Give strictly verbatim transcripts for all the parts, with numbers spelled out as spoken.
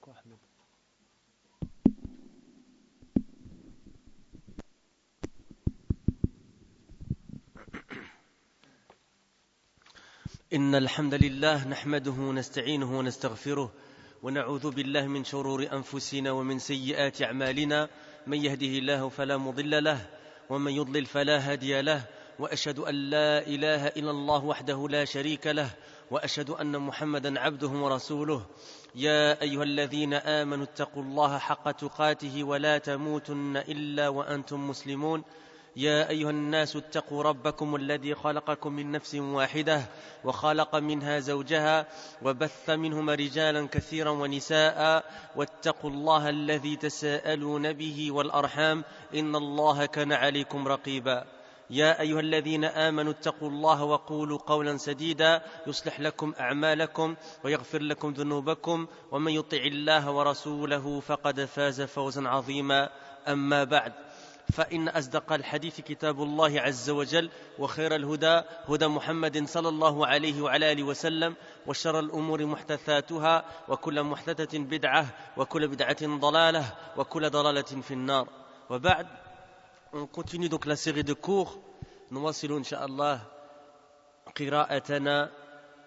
إن الحمد لله نحمده ونستعينه ونستغفره ونعوذ بالله من شرور أنفسنا ومن سيئات أعمالنا. من يهده الله فلا مضل له ومن يضلل فلا هادي له، وأشهد أن لا إله إلا الله وحده لا شريك له، وأشهد أن محمدا عبده ورسوله. يا أيها الذين آمنوا اتقوا الله حق تقاته ولا تموتن إلا وأنتم مسلمون. يا أيها الناس اتقوا ربكم الذي خلقكم من نفس واحدة وخلق منها زوجها وبث منهما رجالا كثيرا ونساء، واتقوا الله الذي تساءلون به والأرحام إن الله كان عليكم رقيبا. يا أيها الذين آمنوا اتقوا الله وقولوا قولا سديدا يصلح لكم أعمالكم ويغفر لكم ذنوبكم، ومن يطع الله ورسوله فقد فاز فوزا عظيما. أما بعد، فإن أصدق الحديث كتاب الله عز وجل، وخير الهدى هدى محمد صلى الله عليه وعلى آله وسلم، وشر الأمور محدثاتها، وكل محدثة بدعة، وكل بدعة ضلالة، وكل ضلالة في النار. وبعد، on continue donc la série de cours. نواصل إن شاء الله قراءتنا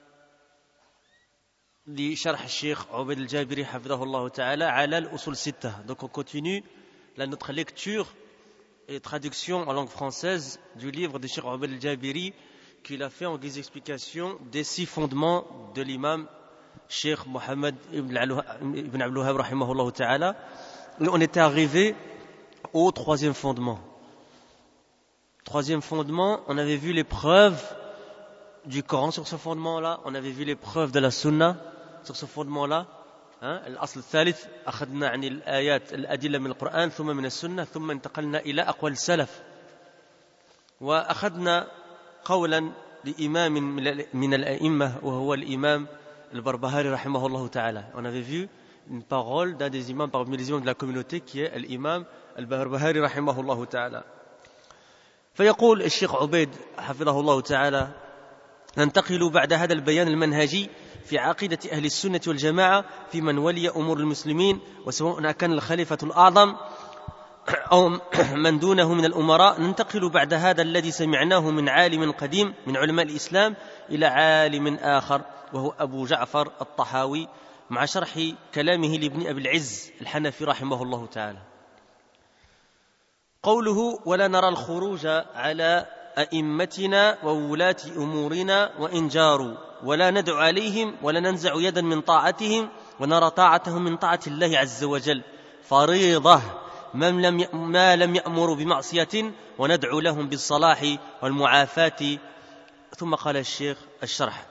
لشرح الشيخ عبيد الجابري حفظه الله تعالى على الأصول الستة. Donc on continue la notre lecture et traduction en langue française du livre de Cheikh Ubayd al-Jabiri qu'il a fait en guise d'explication des six fondements de l'imam Cheikh Mohammed ibn Abdul Wahhab rahimahullah ta'ala. On était arrivé au troisième fondement. Troisième fondement, on avait vu les preuves du Coran sur ce fondement-là, on avait vu les preuves de la Sunna sur ce fondement-là. الأصل الثالث أخذنا عن الآيات الأدلة من القرآن ثم من السنة، ثم انتقلنا إلى أقوال السلف، وأخذنا قولا لإمام من الأئمة وهو الإمام البربهاري رحمه الله تعالى. On avait vu une parole d'un des imams parmi les imams de la communauté qui est l'imam البربهاري رحمه الله تعالى. فيقول الشيخ عبيد حفظه الله تعالى: ننتقل بعد هذا البيان المنهجي في عقيدة أهل السنة والجماعة في من ولي أمور المسلمين، وسواء كان الخليفة الأعظم أو من دونه من الأمراء. ننتقل بعد هذا الذي سمعناه من عالم قديم من علماء الإسلام إلى عالم آخر وهو أبو جعفر الطحاوي، مع شرح كلامه لابن أبي العز الحنفي رحمه الله تعالى. قوله: ولا نرى الخروج على أئمتنا وولاة أمورنا وإن جاروا، ولا ندعو عليهم ولا ننزع يدا من طاعتهم، ونرى طاعتهم من طاعة الله عز وجل فريضة من لم ما لم يأمروا بمعصية، وندعو لهم بالصلاح والمعافاة. ثم قال الشيخ الشرح،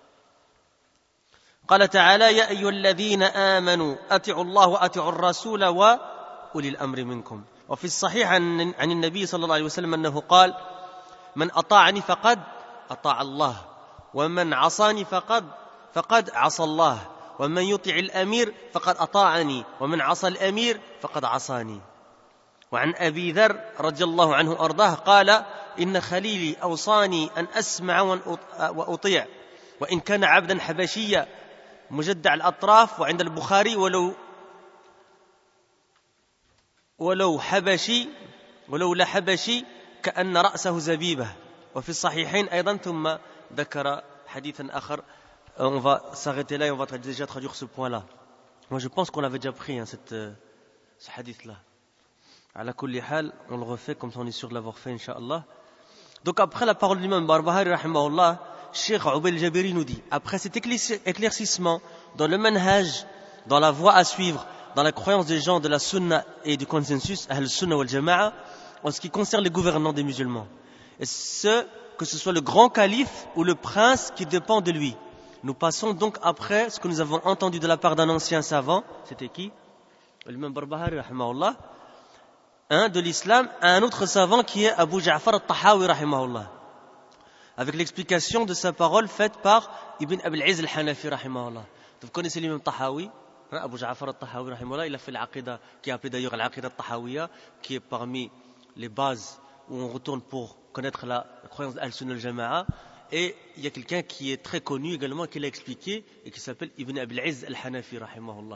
قال تعالى: يا أيها الذين آمنوا أطيعوا الله وأطيعوا الرسول وأولي الأمر منكم. وفي الصحيح عن النبي صلى الله عليه وسلم أنه قال: من أطاعني فقد أطاع الله، ومن عصاني فقد فقد عصى الله، ومن يطع الأمير فقد أطاعني، ومن عصى الأمير فقد عصاني. وعن أبي ذر رضي الله عنه أرضاه قال: إن خليلي أوصاني أن أسمع وأطيع، وإن كان عبدا حبشيا مجدع الأطراف. وعند البخاري: ولو ولو حبشي ولو لحبشي كأن رأسه زبيبة. وفي الصحيحين أيضا. ثم ذكر حديثا آخر. On va s'arrêter là et on va déjà traduire ce point-là. Moi je pense qu'on l'avait déjà pris, hein, cette, ce hadith-là. Ala kulli hal, on le refait comme ça on est sûr de l'avoir fait, Inch'Allah. Donc après la parole de l'imam Barbahari rahimahullah, Cheikh Ubayd al-Jabiri nous dit, après cet éclaircissement dans le manhaj, dans la voie à suivre, dans la croyance des gens de la sunna et du consensus Ahl Sunna wal Jama'a, en ce qui concerne les gouvernants des musulmans, et ce, que ce soit le grand calife ou le prince qui dépend de lui. Nous passons donc après ce que nous avons entendu de la part d'un ancien savant, c'était qui? L'imam Barbahari rahimahullah, un de l'islam, à un autre savant qui est Abu Ja'far al-Tahawi rahimahullah, avec l'explication de sa parole faite par Ibn Abil Izz al-Hanafi rahimahullah. Vous connaissez l'imam Tahawi, Abu Ja'far al-Tahawi rahimahullah, il a fait l'aqida, qui est appelé d'ailleurs l'aqida al-Tahawiyya, qui est parmi les bases où on retourne pour connaître la croyance d'Al-Sunnah al-Jama'a. Et il y a quelqu'un qui est très connu également, qui l'a expliqué, et qui s'appelle Ibn Abil Izz al-Hanafi rahimahullah.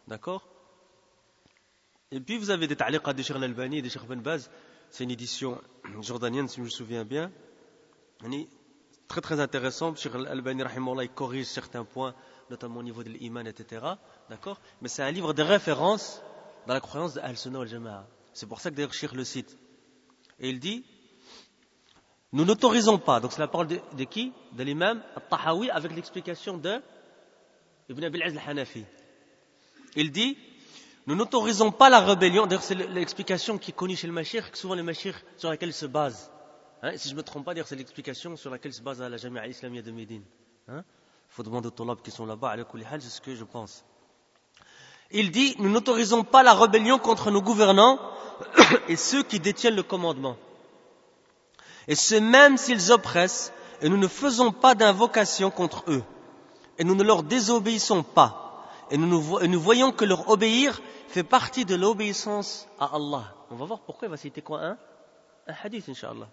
D'accord? Et puis vous avez des ta'liqat de Cheikh Al-Albani et de Cheikh Ben Baz. C'est une édition jordanienne, si je me souviens bien. Très très intéressant. Cheikh Al-Albani, rahimahullah, il corrige certains points, notamment au niveau de l'iman, et cetera. D'accord? Mais c'est un livre de référence dans la croyance de Al-Sunnah wal-Jama'a. C'est pour ça que d'ailleurs Cheikh le cite. Et il dit, nous n'autorisons pas, donc c'est la parole de, de qui? De l'imam Al-Tahawi avec l'explication de Ibn Abil Izz al-Hanafi. Il dit, nous n'autorisons pas la rébellion, d'ailleurs c'est l'explication qui est connue chez le Mashir, que souvent les Mashir sur laquelle ils se basent. Hein, si je ne me trompe pas, d'ailleurs c'est l'explication sur laquelle se base la Jamia Islamia de Médine. Il hein, faut demander aux Toulab qui sont là-bas, c'est ce que je pense. Il dit, nous n'autorisons pas la rébellion contre nos gouvernants et ceux qui détiennent le commandement. Et ce même s'ils oppressent, et nous ne faisons pas d'invocation contre eux. Et nous ne leur désobéissons pas. Et nous, nous, et nous voyons que leur obéir fait partie de l'obéissance à Allah. On va voir pourquoi il va citer quoi un, un hadith, Inch'Allah.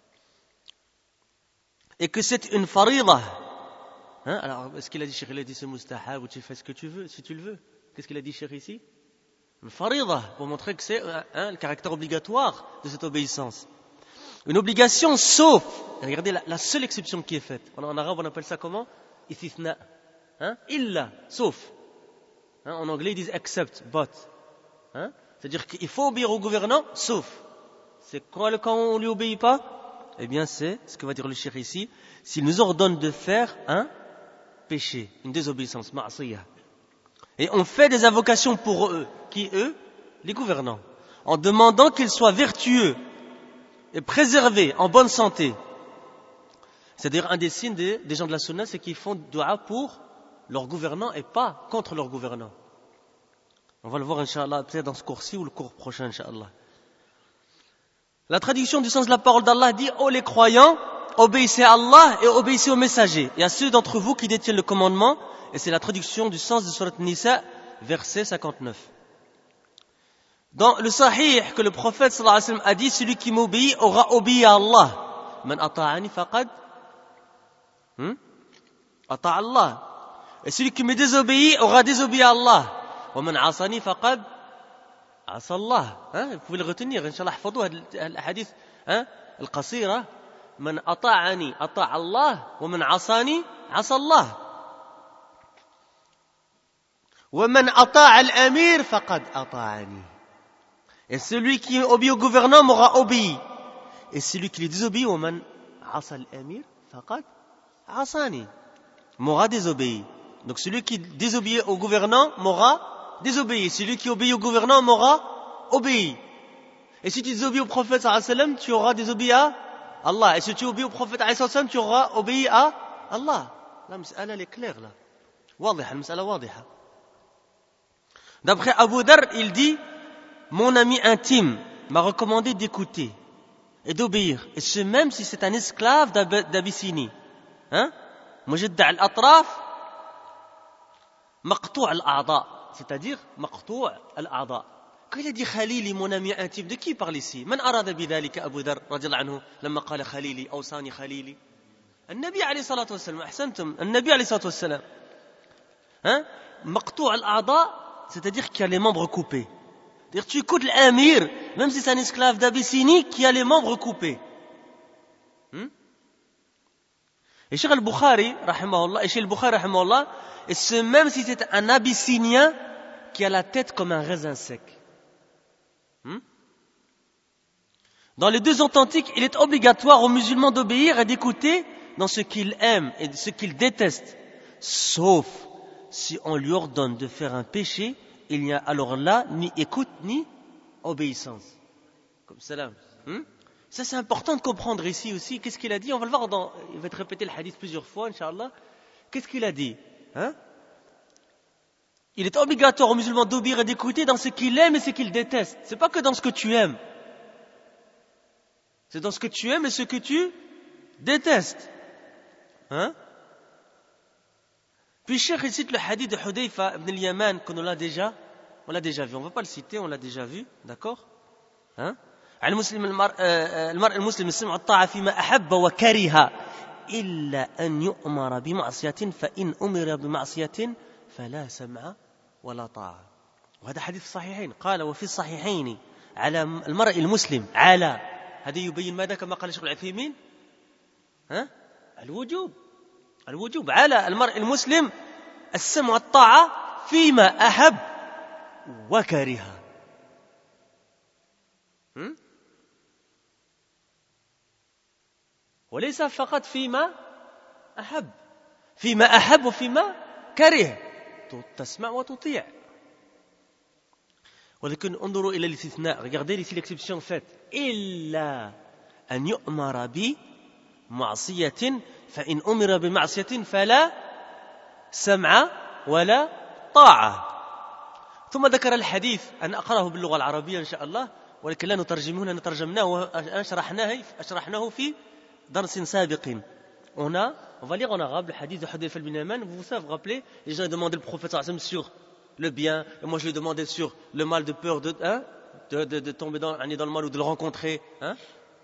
Et que c'est une farida. Hein, alors, est-ce qu'il a dit, Cheikh, il a dit c'est mustahab ou tu fais ce que tu veux, si tu le veux? Qu'est-ce qu'il a dit, Cheikh, ici? Une farida, pour montrer que c'est hein, le caractère obligatoire de cette obéissance. Une obligation sauf, regardez la, la seule exception qui est faite. En, en arabe, on appelle ça comment? Ithithna. Hein? Illa, sauf. Hein, en anglais, ils disent except, but. Hein? C'est-à-dire qu'il faut obéir au gouvernant, sauf. C'est quoi le quand on ne lui obéit pas? Eh bien, c'est ce que va dire le cheikh ici. S'il nous ordonne de faire un péché, une désobéissance, ma'asiyah. Et on fait des invocations pour eux. Qui eux? Les gouvernants. En demandant qu'ils soient vertueux et préservés, en bonne santé. C'est-à-dire un des signes des, des gens de la sunna, c'est qu'ils font dua pour leurs gouvernants et pas contre leurs gouvernants. On va le voir, Inch'Allah, peut-être dans ce cours-ci ou le cours prochain, Inch'Allah. La traduction du sens de la parole d'Allah dit, ô les croyants, obéissez à Allah et obéissez aux messagers et à ceux d'entre vous qui détiennent le commandement. Et c'est la traduction du sens de Surat Nisa, verset cinquante-neuf. Dans le sahih que le prophète sallallahu alayhi wa sallam a dit, celui qui m'obéit aura obéi à Allah. Man ata'ani faqad hmm? ata' Allah. Et celui qui me désobéit aura désobéi à Allah. Wa man asani faqad asa Allah. Vous pouvez le retenir, Inch'Allah, hafadou le hadith al-qasira. Man ata'ani ata' Allah wa man asani asa Allah. Wa man ata' al-amir faqad ata'ani. Et celui qui obéit au gouvernant m'aura obéi. Et celui qui lui désobéit, وَمَنْ عَصَى الْأَمِيرِ فَقَدْ عَصَانِي, m'aura désobéi. Donc celui qui désobéit au gouvernant m'aura désobéi. Celui qui obéit au gouvernant m'aura obéi. Et si tu désobéis au prophète sallallahu alayhi wa sallam, tu auras désobéi à Allah. Et si tu obéis au prophète sallallahu alayhi wa sallam, tu auras obéi à Allah. La mas'ala est claire là. واضحة, la mas'ala واضحة. D'après Abu Dharr, il dit, mon ami intime m'a recommandé d'écouter et d'obéir, et ce même si c'est un esclave d'Abyssinie. Hein? Mujadda' al-atraf, maqtou' al-a'da, c'est-à-dire maqtou' al-a'da. Quand il a dit Khalili, mon ami intime, de qui il parle ici? Man arada bidhalika Abu Dharr radiyallahu anhu lamma qala Khalili awsani Khalili? An-Nabi alayhi salatu wassalam, ahsantum, An-Nabi alayhi salatu wassalam. Hein? Maqtou' al-a'da, c'est-à-dire qu'il y a les membres coupés. C'est-à-dire tu écoutes l'amir, même si c'est un esclave d'Abyssinie qui a les membres coupés. Hmm? Et Cheikh al-Bukhari, rahimahullah, et Cheikh al-Bukhari, rahimahullah, et ce même si c'est un Abyssinien qui a la tête comme un raisin sec. Hmm? Dans les deux authentiques, il est obligatoire aux musulmans d'obéir et d'écouter dans ce qu'ils aiment et ce qu'ils détestent, sauf si on lui ordonne de faire un péché. Il n'y a alors là ni écoute ni obéissance. Comme salam. Hmm? Ça c'est important de comprendre ici aussi. Qu'est-ce qu'il a dit? On va le voir dans. Il va te répéter le hadith plusieurs fois, Inch'Allah. Qu'est-ce qu'il a dit? Hein? Il est obligatoire aux musulmans d'obéir et d'écouter dans ce qu'il aime et ce qu'il déteste. C'est pas que dans ce que tu aimes. C'est dans ce que tu aimes et ce que tu détestes. Hein? Puis Cheikh il cite le hadith de Hudayfa ibn al-Yaman qu'on l'a déjà, on l'a déjà vu. On ne va pas le citer, on l'a déjà vu, d'accord? Hein? المسلم المرء المسلم يسمع الطاعة فيما أحب وكره إلا أن يؤمر بمعصية فإن أمر بمعصية فلا سمع ولا طاعة. وهذا حديث الصحيحين. قال وفي الصحيحين على المرء المسلم على، هذا يبين ماذا كما قال الشيخ العثيمين؟ ها؟ الوجوب، الوجوب على المرء المسلم السمع والطاعة فيما أحب وكره. وليس فقط فيما أحب، فيما أحب وفيما كره تسمع وتطيع. ولكن انظروا إلى الاستثناء. Regardez ici l'exception faite. إلا أن يؤمر بمعصية، فإن أمر بمعصية فلا سمع ولا طاعة. ثم ذكر الحديث، أن أقرأه باللغة العربية إن شاء الله، ولكن لا نترجمه لأن ترجمناه وأشرحناه أشرحناه في درس سابق. On a, on va lire en arabe le hadith de Hudayfa ibn Yaman. Vous savez, vous rappelez, les gens demandaient le prophète sallallahu alayhi wa sallam sur le bien, et moi je lui demandais sur le mal, de peur de, hein, de, de, de tomber dans, dans le mal ou de le rencontrer. Hein.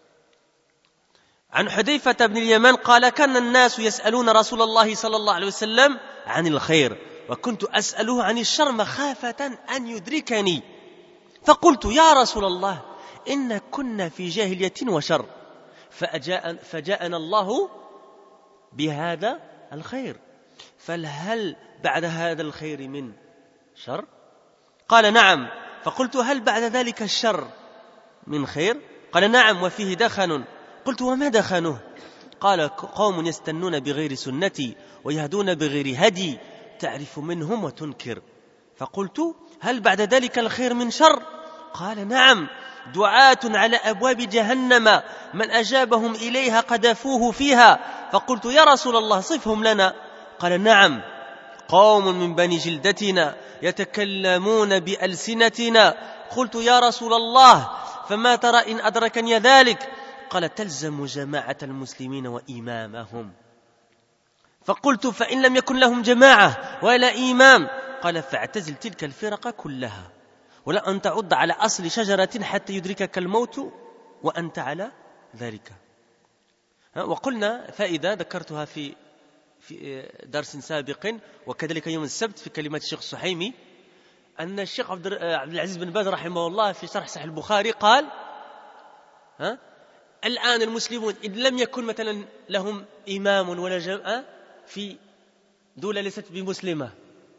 عن حذيفة بن اليمان قال كان الناس يسألون رسول الله صلى الله عليه وسلم عن الخير وكنت أسأله عن الشر مخافة أن يدركني فقلت يا رسول الله إن كنا في جاهلية وشر فأجاء فجاءنا الله بهذا الخير فهل بعد هذا الخير من شر؟ قال نعم. فقلت هل بعد ذلك الشر من خير؟ قال نعم وفيه دخن. قلت وما دخنه؟ قال قوم يستنون بغير سنتي ويهدون بغير هدي تعرف منهم وتنكر. فقلت هل بعد ذلك الخير من شر؟ قال نعم دعاة على أبواب جهنم من أجابهم إليها قذفوه فيها. فقلت يا رسول الله صفهم لنا. قال نعم قوم من بني جلدتنا يتكلمون بألسنتنا. قلت يا رسول الله فما ترى إن أدركني ذلك؟ قال تلزم جماعة المسلمين وإمامهم. فقلت فإن لم يكن لهم جماعة ولا إمام؟ قال فاعتزل تلك الفرق كلها ولا أن تعض على أصل شجرة حتى يدركك الموت وأنت على ذلك. وقلنا فائدة ذكرتها في في درس سابق وكذلك يوم السبت في كلمات الشيخ السحيمي أن الشيخ عبد العزيز بن باز رحمه الله في شرح صحيح البخاري قال ها الآن المسلمون إن لم يكن مثلا لهم إمام ولا جماعة في دولة ليست بمسلمة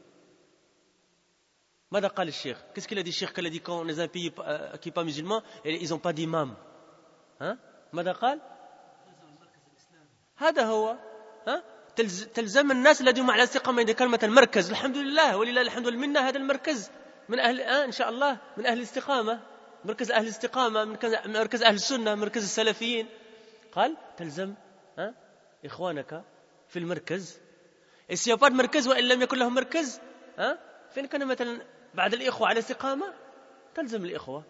ماذا قال الشيخ؟ Qu'est-ce qu'il a dit الشيخ الذي quand dans un pays qui n'est pas musulman et ils n'ont pas d'imam ها ماذا قال؟ هذا هو ها تلزم الناس الذين على استقامة عند كلمة المركز. الحمد لله ولله الحمد والمنة هذا المركز من أهل آه إن شاء الله من أهل الاستقامة مركز أهل الاستقامة مركز أهل السنة مركز السلفيين. قال تلزم ها إخوانك في المركز. السيابات مركز وإن لم يكن لهم مركز ها فإن كان مثلا بعد الإخوة على استقامة تلزم الإخوة.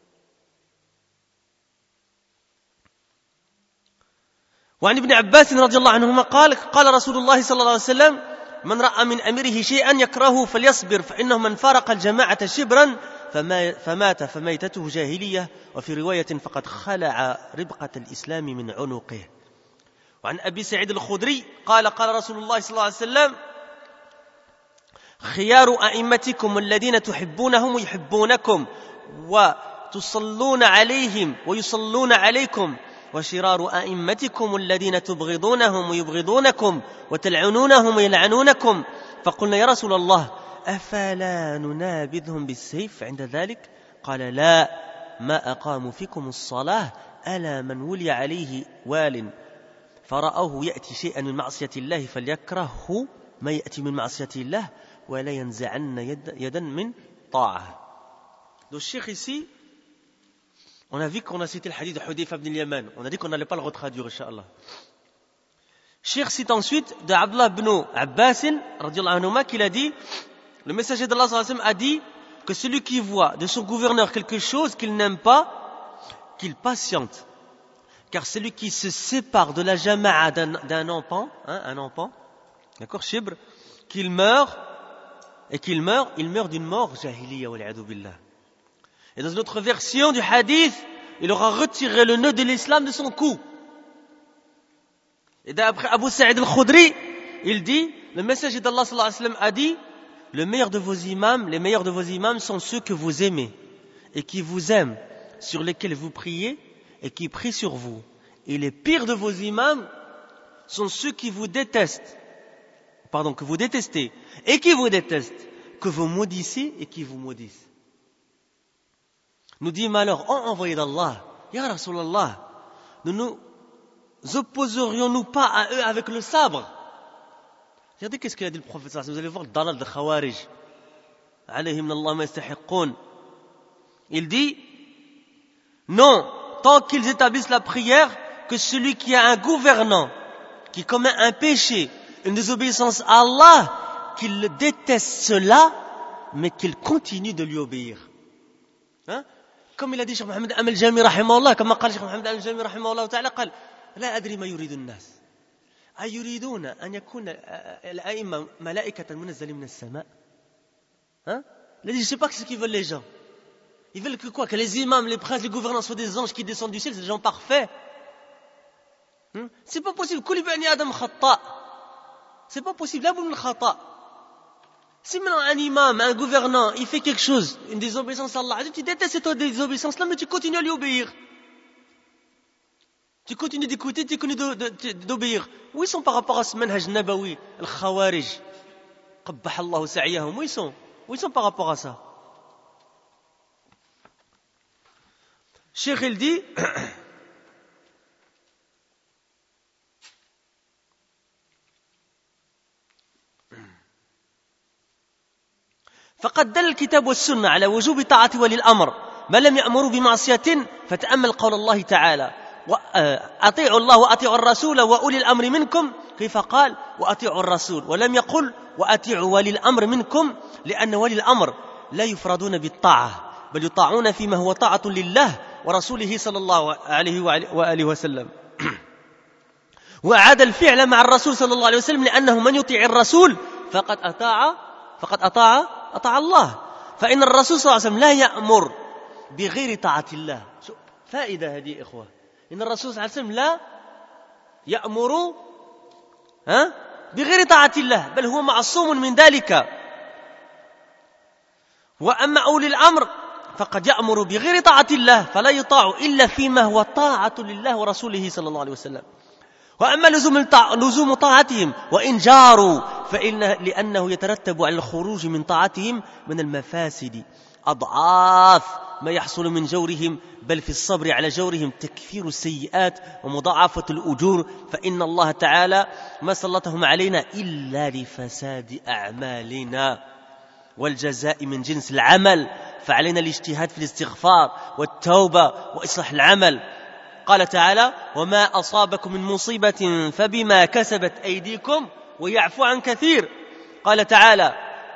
وعن ابن عباس رضي الله عنهما قال قال رسول الله صلى الله عليه وسلم من رأى من أمره شيئا يكرهه فليصبر فإنه من فارق الجماعة شبرا فما فمات فميتته جاهلية وفي رواية فقد خلع ربقة الإسلام من عنقه. وعن أبي سعيد الخدري قال قال رسول الله صلى الله عليه وسلم خيار أئمتكم الذين تحبونهم ويحبونكم وتصلون عليهم ويصلون عليكم وشرار أئمتكم الذين تبغضونهم ويبغضونكم وتلعنونهم ويلعنونكم. فقلنا يا رسول الله أفلا ننابذهم بالسيف عند ذلك؟ قال لا ما أقاموا فيكم الصلاة ألا من ولي عليه وال فرأوه يأتي شيئا من معصية الله فليكرهه ما يأتي من معصية الله ولا ينزعن يد يدا من طاعة. Donc Cheikh ici on a vu qu'on a cité le hadith de Hudayfa ibn al-Yaman. On a dit qu'on n'allait pas le retraduire, Inch'Allah. Cheikh cite ensuite de Abdullah ibn Abbas, radiyallahu anhuma, qu'il a dit, le messager d'Allah sallallahu alayhi wa sallam a dit que celui qui voit de son gouverneur quelque chose qu'il n'aime pas, qu'il patiente. Car celui qui se sépare de la jama'a d'un, d'un enfant, hein, un enfant, d'accord, shibr, qu'il meurt, et qu'il meurt, il meurt d'une mort jahiliya wal-'iyadhu billah. Et dans une autre version du hadith, il aura retiré le nœud de l'islam de son cou. Et d'après Abu Sa'id al-Khudri, il dit, le messager d'Allah sallallahu alayhi wa sallam a dit le meilleur de vos imams, les meilleurs de vos imams sont ceux que vous aimez et qui vous aiment, sur lesquels vous priez et qui prient sur vous. Et les pires de vos imams sont ceux qui vous détestent, pardon, que vous détestez et qui vous détestent, que vous maudissez et qui vous maudissent. Nous dit alors, oh envoyé d'Allah, Ya Rasulallah, ne nous opposerions-nous pas à eux avec le sabre? Regardez qu'est-ce qu'il a dit le prophète. Vous allez voir le dalal de Khawarij. Alayhim Allah ma yastahiqoun. Il dit, non, tant qu'ils établissent la prière, que celui qui a un gouvernant, qui commet un péché, une désobéissance à Allah, qu'il déteste cela, mais qu'il continue de lui obéir. Hein? Comme il a dit Cheikh Mohammed Al-Jami rahimahullah, comme قال Cheikh Mohammed Al-Jami rahimahullah تعالى قال لا أدري ما يريد الناس أيريدون أن يكون الأئمة ملائكة منزلين من السماء. Hein? Il a dit, je ne sais pas ce qu'ils veulent les gens. Ils veulent que quoi? Que les imams, les princes, les gouvernants soient des anges qui descendent du ciel, c'est des gens parfaits. Hein? C'est pas possible. كل بني آدم خطاء. C'est pas possible. لا بد من الخطأ. Si maintenant un imam, un gouvernant, il fait quelque chose, une désobéissance à Allah, tu détestes cette désobéissance là, mais tu continues à lui obéir. Tu continues d'écouter, tu continues d'obéir. Où ils sont par rapport à ce manhaj nabawi, al-khawarij, qabbah Allah sa'yahum, où ils sont? Où ils sont par rapport à ça? Cheikh il dit, فقد دل الكتاب والسنة على وجوب طاعة ولي الأمر ما لم يأمروا بمعصية فتأمل قول الله تعالى أطيعوا الله وأطيعوا الرسول وأولي الأمر منكم كيف قال وأطيعوا الرسول ولم يقل وأطيعوا ولي الأمر منكم لأن ولي الأمر لا يفردون بالطاعة بل يطاعون فيما هو طاعة لله ورسوله صلى الله عليه وآله وسلم وأعاد الفعل مع الرسول صلى الله عليه وسلم لأنه من يطيع الرسول فقد أطاع فقد أطاع أطاع الله فإن الرسول صلى الله عليه وسلم لا يأمر بغير طاعة الله. فائدة هذه إخوة. إن الرسول صلى الله عليه وسلم لا يأمر ها بغير طاعة الله بل هو معصوم من ذلك. وأما أولي الأمر فقد يأمر بغير طاعة الله فلا يطاع إلا فيما هو طاعة لله ورسوله صلى الله عليه وسلم. وأما لزوم طاعتهم وإن جاروا فإن لأنه يترتب على الخروج من طاعتهم من المفاسد أضعاف ما يحصل من جورهم بل في الصبر على جورهم تكفير السيئات ومضاعفة الأجور فإن الله تعالى ما سلطهم علينا إلا لفساد أعمالنا والجزاء من جنس العمل فعلينا الاجتهاد في الاستغفار والتوبة وإصلاح العمل. قال تعالى وما أصابكم من مصيبة فبما كسبت أيديكم ويعفو عن كثير. قال تعالى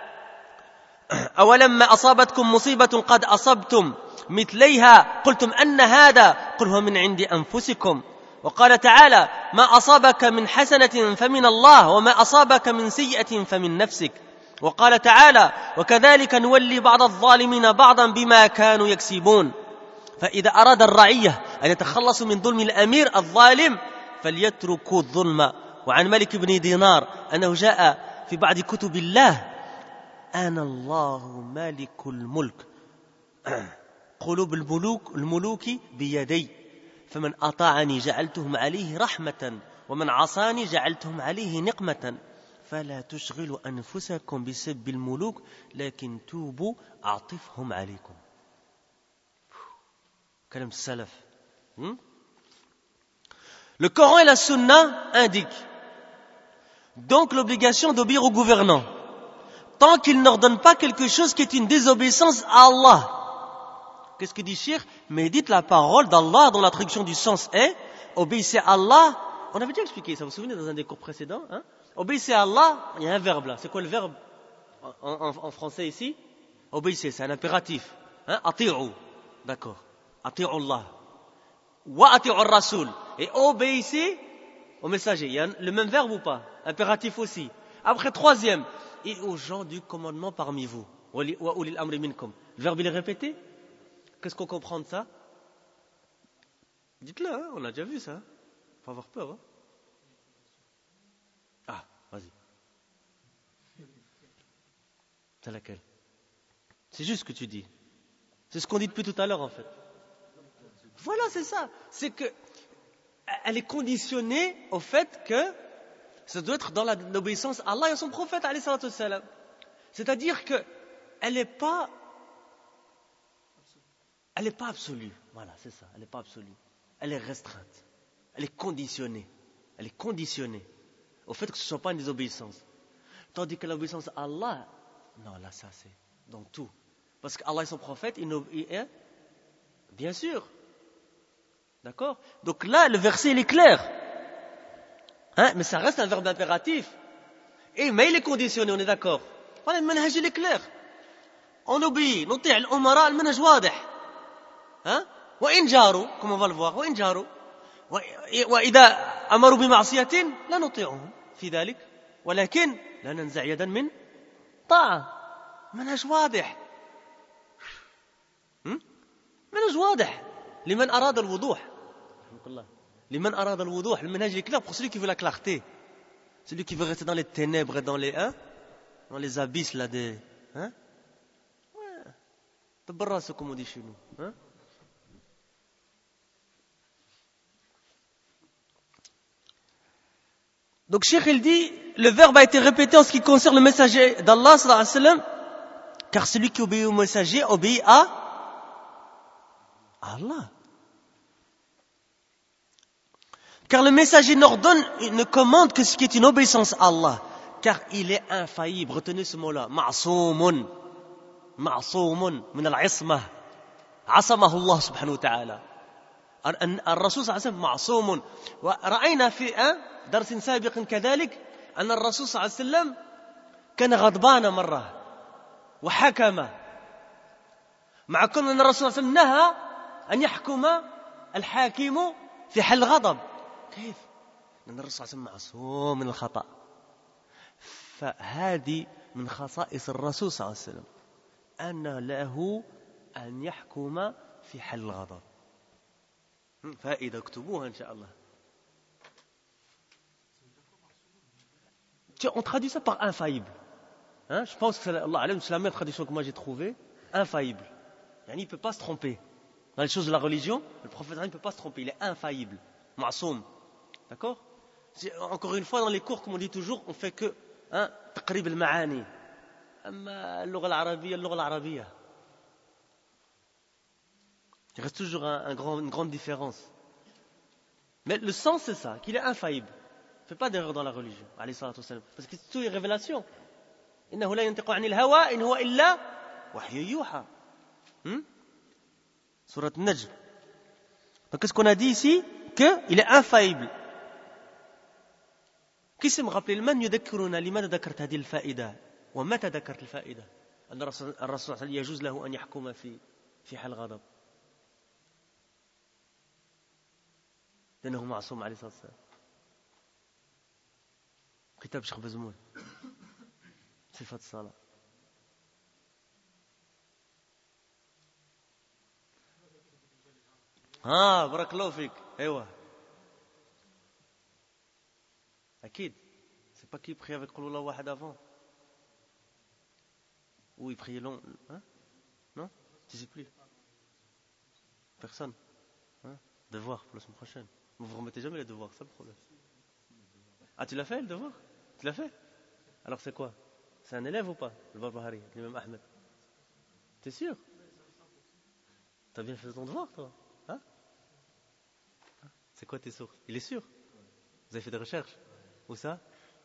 أولما أصابتكم مصيبة قد أصبتم مثليها قلتم أن هذا قل هو من عند أنفسكم. وقال تعالى ما أصابك من حسنة فمن الله وما أصابك من سيئة فمن نفسك. وقال تعالى وكذلك نولي بعض الظالمين بعضا بما كانوا يكسبون. فإذا أراد الرعية أن يتخلصوا من ظلم الأمير الظالم فليتركوا الظلم. وعن مالك بن دينار أنه جاء في بعض كتب الله أنا الله مالك الملك قلوب الملوك, الملوك بيدي فمن أطاعني جعلتهم عليه رحمة ومن عصاني جعلتهم عليه نقمة فلا تشغلوا أنفسكم بسب الملوك لكن توبوا أعطفهم عليكم. كلام السلف. Le Coran et la Sunna indiquent donc l'obligation d'obéir au gouvernant tant qu'il n'ordonne pas quelque chose qui est une désobéissance à Allah. Qu'est-ce que dit Cheikh? Médite la parole d'Allah dont la traduction du sens est obéissez à Allah. On avait déjà expliqué ça, vous vous souvenez dans un des cours précédents, hein? Obéissez à Allah, il y a un verbe là. C'est quoi le verbe en, en, en français ici? Obéissez, c'est un impératif. Hein? Ati'u, d'accord. Ati'u Allah. Wa ati'u Rasul. Et obéissez au messager. Il y a le même verbe ou pas? Impératif aussi. Après, troisième. Et aux gens du commandement parmi vous. Wa ulil amri minkum. Le verbe il est répété? Qu'est-ce qu'on comprend de ça? Dites-le, hein? On a déjà vu ça. Faut avoir peur. Hein? Ah, vas-y. C'est laquelle? C'est juste ce que tu dis. C'est ce qu'on dit depuis tout à l'heure en fait. Voilà, c'est ça. C'est que elle est conditionnée au fait que ça doit être dans la, l'obéissance à Allah et à son prophète, alayhi salatu wassalam. C'est-à-dire que elle n'est pas, elle n'est pas absolue. Voilà, c'est ça. Elle n'est pas absolue. Elle est restreinte. Elle est conditionnée. Elle est conditionnée au fait que ce ne soit pas une désobéissance. Tandis que l'obéissance à Allah, non, là, ça c'est dans tout. Parce qu'Allah et son prophète, il est, bien sûr. D'accord? Donc là, le verset, il est clair. Hein? Mais ça reste un verbe impératif. Et, mais il est conditionné, on est d'accord. Voilà, le manhaj, il est clair. On obéit. نطيع الأمراء المنهج واضح. Hein? وإن جاروا, comme on va le voir, وإن جاروا. وإذا أمروا بمعصية لا نطيعهم في ذلك. ولكن لا ننزع يدا من طاعة. منهج واضح. منهج واضح. لمن أراد الوضوح. لمن أراد الوضوح. Le manhaj est clair pour celui qui veut la clarté. Celui qui veut rester dans les ténèbres et dans les, hein, dans les abysses là des, hein, ouais, tabarras comme on dit chez nous, hein. Donc Cheikh il dit, le verbe a été répété en ce qui concerne le messager d'Allah sallallahu alayhi wa sallam, car celui qui obéit au messager obéit à Allah. Car le messager n'ordonne, ne commande que ce qui est une obéissance à Allah. Car il est infaillible. Retenez ce mot-là. Ma'soumun. Ma'soumun. Min al-ismah. Asamahu Allah subhanahu wa ta'ala. الرسول صلى الله عليه وسلم معصوم. ورأينا في درس سابق كذلك أن الرسول صلى الله عليه وسلم كان غضبان مرة وحكم. مع كون أن الرسول صلى الله عليه وسلم نهى أن يحكم الحاكم في حال غضب. كيف؟ لأن الرسول صلى الله عليه وسلم معصوم من الخطأ. فهذه من خصائص الرسول صلى الله عليه وسلم أن له أن يحكم في حال الغضب. فائدة اكتبوها إن شاء الله. On traduit ça par infaillible. Hein? Je pense que c'est, Allah, c'est la meilleure traduction que moi j'ai trouvée. Infaillible. Yani, il ne peut pas se tromper. Dans les choses de la religion, le prophète ne peut pas se tromper. Il est infaillible. Ma'soum. D'accord? Encore une fois, dans les cours, comme on dit toujours, on fait que taqrib al-ma'ani. Amma al-lugha al-arabiyya, al-lugha al-arabiyya. Il reste toujours un, un grand, une grande différence. Mais le sens, c'est ça, qu'il est infaillible. Il ne fait pas d'erreur dans la religion. Parce que c'est tout une révélation. إنه لا ينطق عن الهوى إن هو إلا وحي يوحى. Surat Najm. Donc, qu'est-ce qu'on a dit ici? Qu'il est infaillible. Qui sait me rappeler من يذكرنا لماذا ذكرت هذه الفائدة ومتى ذكرت الفائدة أن الرسول صلى الله عليه وسلم يجوز له أن يحكم في في حال غضب لأنه معصوم عليه الصلاة والسلام. كتاب شيخ بزمون صفة الصلاة. ها بارك الله فيك. ايوه اكيد. C'est pas qui prie avec قل الله واحد avant. Ou il priait long, hein? Non? Tu sais plus. Personne. Hein? Devoir pour la semaine prochaine. Vous vous remettez jamais les devoirs, c'est ça le problème. Ah, tu l'as fait le devoir? Tu l'as fait? Alors c'est quoi? C'est un élève ou pas? Le Barbahari, l'imam Ahmed. T'es sûr? T'as bien fait ton devoir, toi? Hein? C'est quoi tes sources? Il est sûr? Vous avez fait des recherches? Où ça?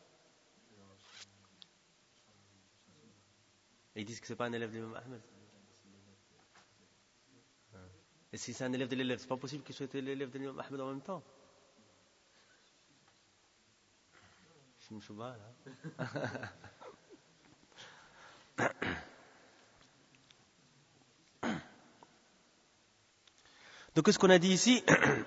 Et ils disent que c'est pas un élève de l'imam Ahmed. Et si c'est un élève de l'élève, c'est pas possible qu'il soit l'élève de l'imam Ahmed en même temps. Je me souviens là. Donc, qu'est-ce qu'on a dit ici?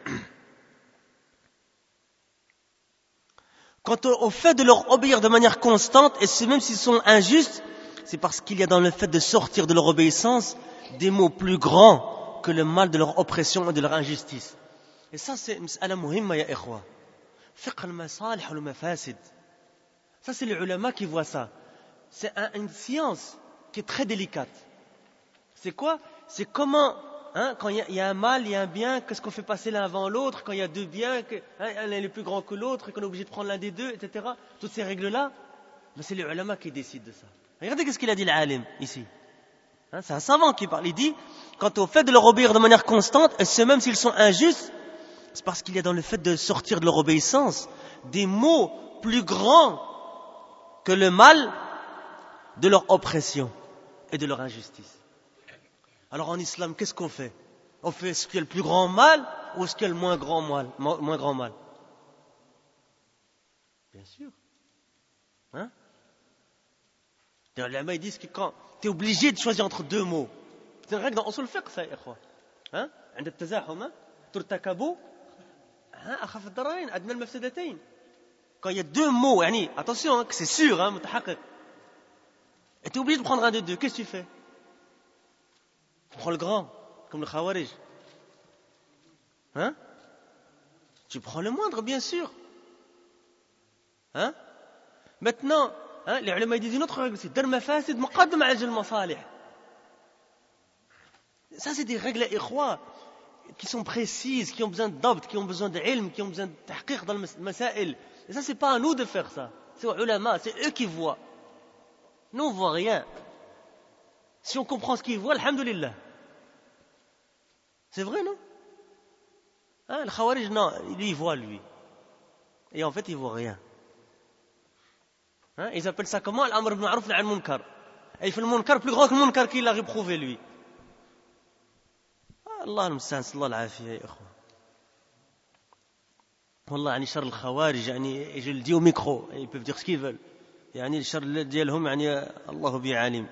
Quant au fait de leur obéir de manière constante, et c'est même s'ils sont injustes, c'est parce qu'il y a dans le fait de sortir de leur obéissance des mots plus grands que le mal de leur oppression et de leur injustice. Et ça, c'est مسألة مهمة يا إخوة. فقه المصالح والمفاسد. Ça, c'est les ulama qui voient ça. C'est un, une science qui est très délicate. C'est quoi? C'est comment, hein, quand il y, y a un mal, il y a un bien, qu'est-ce qu'on fait passer l'un avant l'autre, quand il y a deux biens, que, hein, l'un est plus grand que l'autre, et qu'on est obligé de prendre l'un des deux, et cetera. Toutes ces règles-là, ben c'est les ulama qui décident de ça. Regardez qu'est-ce qu'il a dit l'alim ici. Hein, c'est un savant qui parle. Il dit, quant au fait de leur obéir de manière constante, et ce même s'ils sont injustes, c'est parce qu'il y a dans le fait de sortir de leur obéissance des maux plus grands que le mal de leur oppression et de leur injustice. Alors en islam, qu'est-ce qu'on fait? On fait ce qu'il y a le plus grand mal ou ce qu'il y a le moins grand mal, moins grand mal? Bien sûr. Hein? Les ulama, ils disent que quand tu es obligé de choisir entre deux mots, c'est une règle dans usul fiqh, ça, ikhwa. Hein? عند التزاحم ترتكب أخف الضررين أدنى المفسدتين. Quand il y a deux mots, yani, attention, hein, que c'est sûr, hein, mutahaqiq. Et tu es obligé de prendre un des deux, qu'est-ce que tu fais? Tu prends le grand, comme le khawarij. Hein? Tu prends le moindre, bien sûr. Hein? Maintenant, hein, les ulama disent une autre règle, c'est dar mafasid muqaddam ala al masalih. Ça, c'est des règles ikhwa qui sont précises, qui ont besoin d'abt, qui ont besoin d'ilm, qui ont besoin de tahqiq dans le masail. Et ça, c'est pas à nous de faire ça. C'est aux ulama, c'est eux qui voient. Nous, on voit rien. Si on comprend ce qu'ils voient, alhamdulillah. C'est vrai, non? Hein, le khawarij, non, lui, il voit, lui. Et en fait, il voit rien. Hein, ils appellent ça comment? L'amr bil ma'ruf nahy anil munkar. Et il fait le munkar plus grand que le munkar qu'il a réprouvé, lui. Allah al-musta'an, sallallahu al-afiya, ya ikhwan. Wallah, yani shar al-khawarij, yani, je le dis au micro, ils peuvent dire ce qu'ils veulent. يعني الشر ديالهم يعني الله به عالم.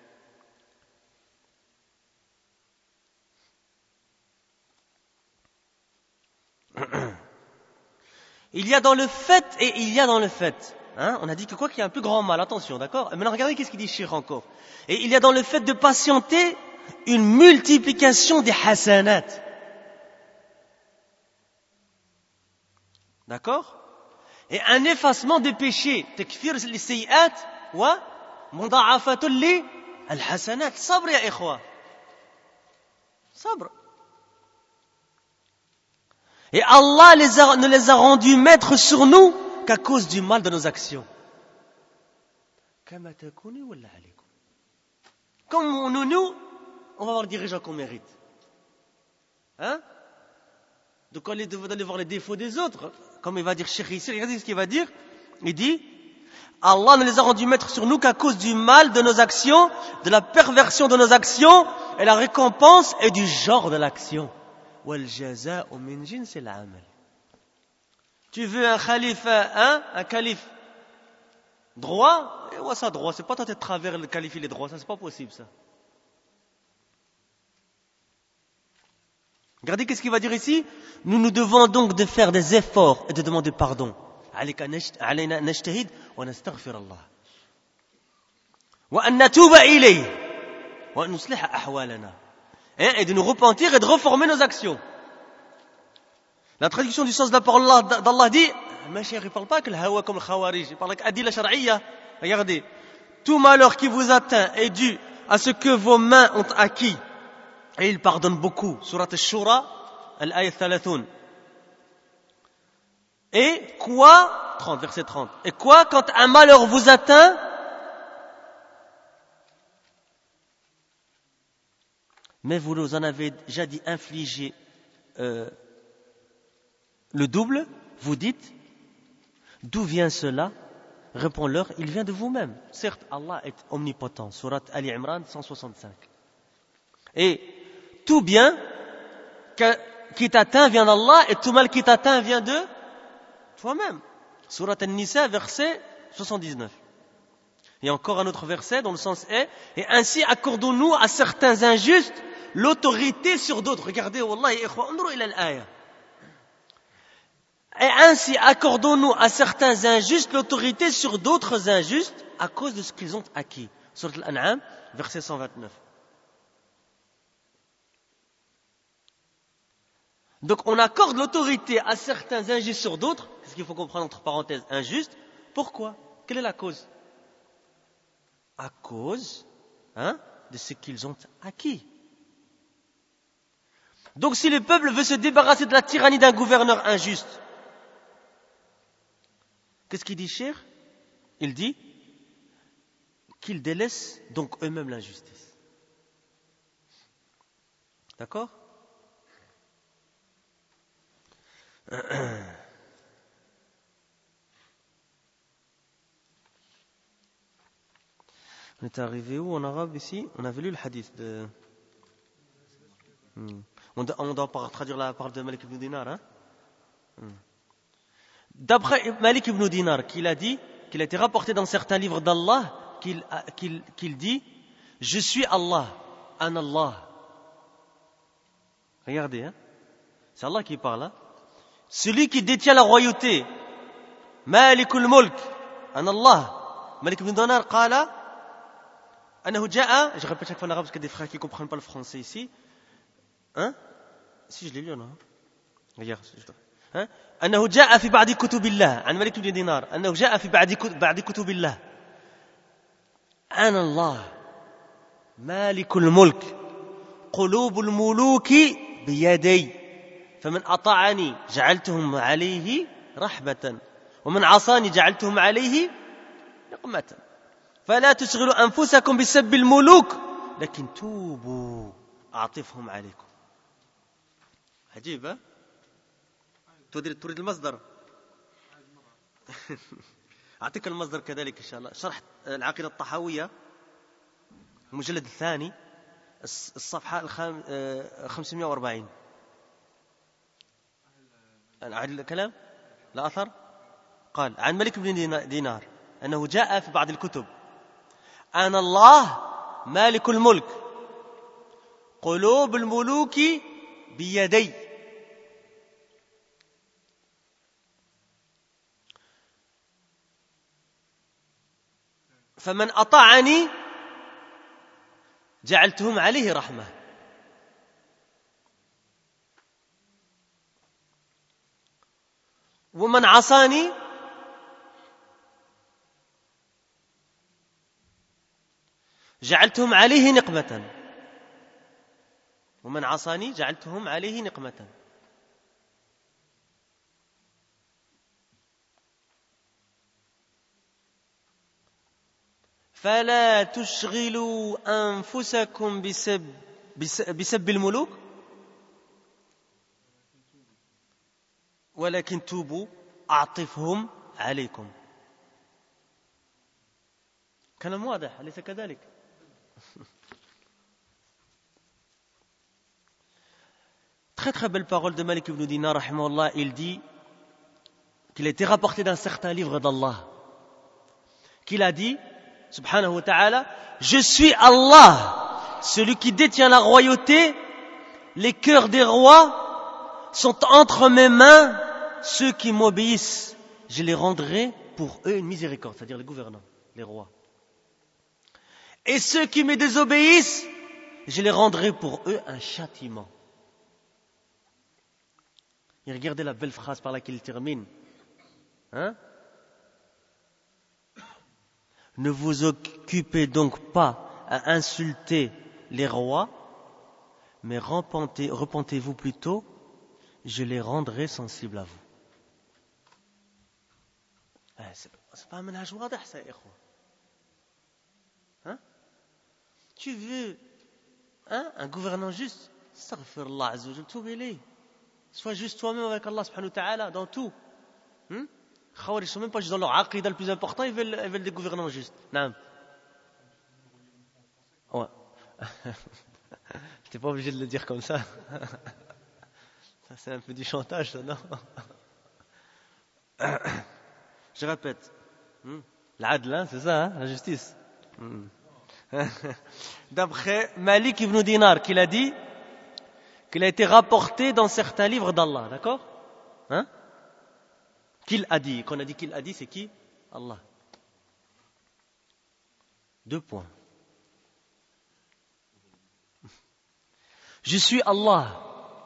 Il y a dans le fait et il y a dans le fait. Hein, on a dit que quoi qu'il y a un plus grand mal, attention, d'accord? Maintenant regardez qu'est-ce qu'il dit Cheikh encore. Et il y a dans le fait de patienter une multiplication des hasanat. D'accord? Et un effacement des péchés. Takfir les sayyat wa muda'afatul li al-hasanat. Sabr ya ikhwa. Sabr. Et Allah les a, ne les a rendus maîtres sur nous qu'à cause du mal de nos actions. Comme nous, nous, on va voir les dirigeants qu'on mérite. Hein? Donc, au lieu d'aller voir les défauts des autres, comme il va dire Cheikh ici, regardez ce qu'il va dire. Il dit, Allah ne les a rendus maîtres sur nous qu'à cause du mal de nos actions, de la perversion de nos actions, et la récompense est du genre de l'action. Tu veux un calife, hein, un calife droit, et ouais, ça droit, c'est pas tenté de travers le calife il est droit, ça c'est pas possible ça. Regardez qu'est-ce qu'il va dire ici. Nous nous devons donc de faire des efforts et de demander pardon. علينا نجتهد ونستغفر الله وأن نتوب إليه وأن نصلح أحوالنا et de nous repentir et de reformer nos actions. La traduction du sens de la parole d'Allah dit, ma chère, il ne parle pas que le hawa comme le khawarij, il parle avec adila shar'iyya. Regardez, tout malheur qui vous atteint est dû à ce que vos mains ont acquis. Et il pardonne beaucoup. Surat al-Shura, al-ayat thalathun. Et quoi, trente, verset trente. Et quoi, quand un malheur vous atteint, mais vous nous en avez déjà dit infliger euh, le double, vous dites, d'où vient cela? Réponds-leur, il vient de vous-même. Certes, Allah est omnipotent. Surat Ali Imran cent soixante-cinq. Et tout bien qui t'atteint vient d'Allah et tout mal qui t'atteint vient de toi-même. Surat An-Nisa, verset soixante-dix-neuf. Et encore un autre verset dont le sens est, et ainsi accordons-nous à certains injustes l'autorité sur d'autres. Regardez, wallahi, ikhwa, unzuru ila al-aya. Et ainsi accordons-nous à certains injustes l'autorité sur d'autres injustes à cause de ce qu'ils ont acquis. Surat Al-An'am, verset cent vingt-neuf. Donc on accorde l'autorité à certains injustes sur d'autres, c'est ce qu'il faut comprendre entre parenthèses, injustes. Pourquoi? Quelle est la cause? À cause hein, de ce qu'ils ont acquis. Donc si le peuple veut se débarrasser de la tyrannie d'un gouverneur injuste, qu'est-ce qu'il dit, Cheikh? Il dit qu'ils délaissent donc eux-mêmes l'injustice. D'accord? On est arrivé où en arabe ici? On avait lu le hadith de... Hmm. On doit, on doit traduire la parole de Malik ibn Dinar. Hein? Hmm. D'après Malik ibn Dinar, qu'il a dit, qu'il a été rapporté dans certains livres d'Allah, qu'il, qu'il, qu'il dit « Je suis Allah, an Allah ». Regardez, hein? C'est Allah qui parle. Hein? Celui qui détient la royauté, Malikul Mulk, an Allah. Malik ibn Dinar qala أنه جاء, je répète chaque fois en arabe parce qu'il y a des frères qui ne comprennent pas le français ici. Hein? Si je l'ai lu, non? Regarde. Hein? أنه جاء في بعض كتب الله عن مالك بن دينار أنه جاء في بعض بعض كتب الله أنا الله مالك الملك قلوب الملوك بيدي فمن أطاعني جعلتهم عليه رحمة ومن عصاني جعلتهم عليه نقمة فلا تشغلوا أنفسكم بسب الملوك لكن توبوا أعطفهم عليكم. عجيب. ها تريد تريد المصدر؟ أعطيك المصدر كذلك إن شاء الله. شرح العقيدة الطحاوية المجلد الثاني الصفحة خمسمائة وأربعين. أعد الكلام؟ لا أثر. قال عن مالك بن دينار أنه جاء في بعض الكتب أنا الله مالك الملك قلوب الملوك بيدي فمن أطاعني جعلتهم عليه رحمة ومن عصاني جعلتهم عليه نقمة ومن عصاني جعلتهم عليه نقمة. فلا تشغلوا أنفسكم بسب بسب الملوك ولكن توبوا أعطفهم عليكم. كلام واضح أليس كذلك؟ Très très belle parole de Malik ibn Dinar, rahimahullah. Il dit qu'il a été rapporté dans certains livres d'Allah, qu'il a dit, subhanahu wa ta'ala, je suis Allah, celui qui détient la royauté, les cœurs des rois sont entre mes mains, ceux qui m'obéissent, je les rendrai pour eux une miséricorde, c'est-à-dire les gouvernants, les rois. Et ceux qui me désobéissent, je les rendrai pour eux un châtiment. Et regardez la belle phrase par laquelle il termine. Hein? Ne vous occupez donc pas à insulter les rois, mais repentez, repentez-vous plutôt, je les rendrai sensibles à vous. C'est, c'est pas un ménage واضح ça, إخوة. Hein? Tu veux hein, un gouvernant juste, astaghfirullah azza wa jalla, toub ilayh. Sois juste toi-même avec Allah subhanahu wa ta'ala dans tout. Hmm? Khawarij ne sont même pas juste dans leur aqidah le plus important, ils veulent, ils veulent des gouvernants justes. Naam. Ouais. Je n'étais pas obligé de le dire comme ça. Ça c'est un peu du chantage, ça, non? Je répète. Hmm? L'adl, hein, c'est ça, hein, la justice. Hmm. D'après Malik ibn Dinar, qu'il a dit qu'il a été rapporté dans certains livres d'Allah, d'accord? Hein? Qu'il a dit, qu'on a dit qu'il a dit, c'est qui? Allah. Deux points. Je suis Allah,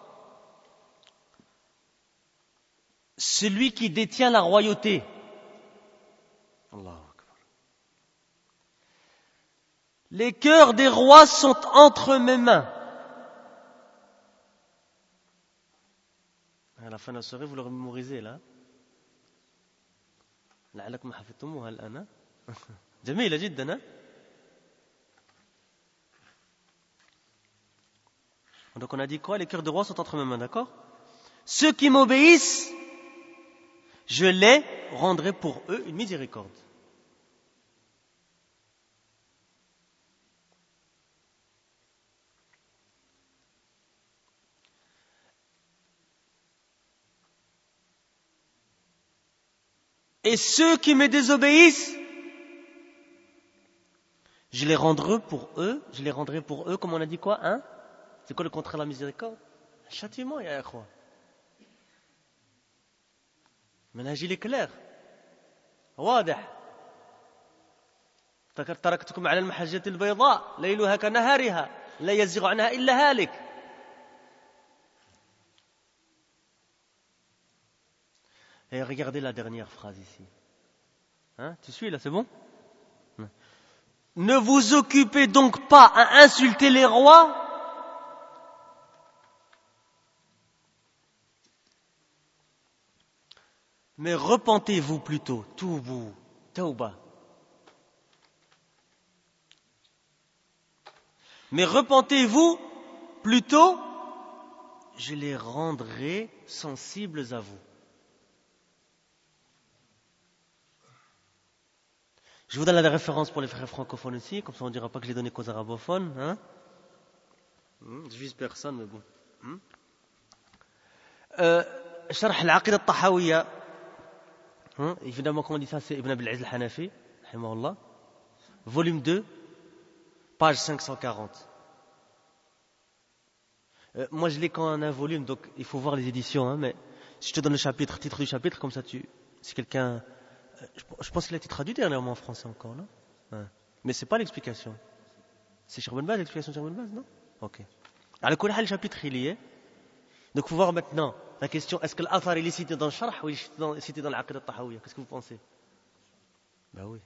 celui qui détient la royauté. Allah. Les cœurs des rois sont entre mes mains. À la fin de la soirée, vous le mémorisez là. لعلكم حفظتموها الآن. جميلة جدا. Donc on a dit quoi? Les cœurs des rois sont entre mes mains, d'accord? Ceux qui m'obéissent, je les rendrai pour eux une miséricorde. Et ceux qui me désobéissent, je les rendrai pour eux, je les rendrai pour eux, comme on a dit quoi, hein? C'est quoi le contraire de la miséricorde? Un châtiment, ya akhwa. المنهج il est clair. واضح. تركتكم على المحجة البيضاء ليلها كنهارها لا يزيغ عنها إلا هالك. Et regardez la dernière phrase ici. Hein, tu suis là, c'est bon? Ne vous occupez donc pas à insulter les rois, mais repentez-vous plutôt. Toubu, tauba. Mais repentez-vous plutôt, je les rendrai sensibles à vous. Je vous donne la référence pour les frères francophones aussi, comme ça on ne dira pas que je l'ai donné qu'aux arabophones. Hein, je vise personne, mais bon. Euh, Sharh al-Aqida al-Tahawiyya. Évidemment, comment on dit ça, c'est Ibn Abil Aziz al-Hanafi, rahimahullah. Volume deux, page cinq cent quarante. Euh, moi, je l'ai qu'en un volume, donc il faut voir les éditions. Hein, mais si je te donne le chapitre, titre du chapitre, comme ça, tu, si quelqu'un... Je pense qu'il a été traduit dernièrement en français encore, non? Ouais. Mais ce n'est pas l'explication. C'est Cheikh Ben Baz, l'explication de Cheikh Ben Baz, non? Ok. Alors, le chapitre, il y est. Donc, il faut voir maintenant la question, est-ce que l'Athar est cité dans le Sharh ou il est cité dans l'Aqida al-Tahawiyya? Qu'est-ce que vous pensez? Ben oui.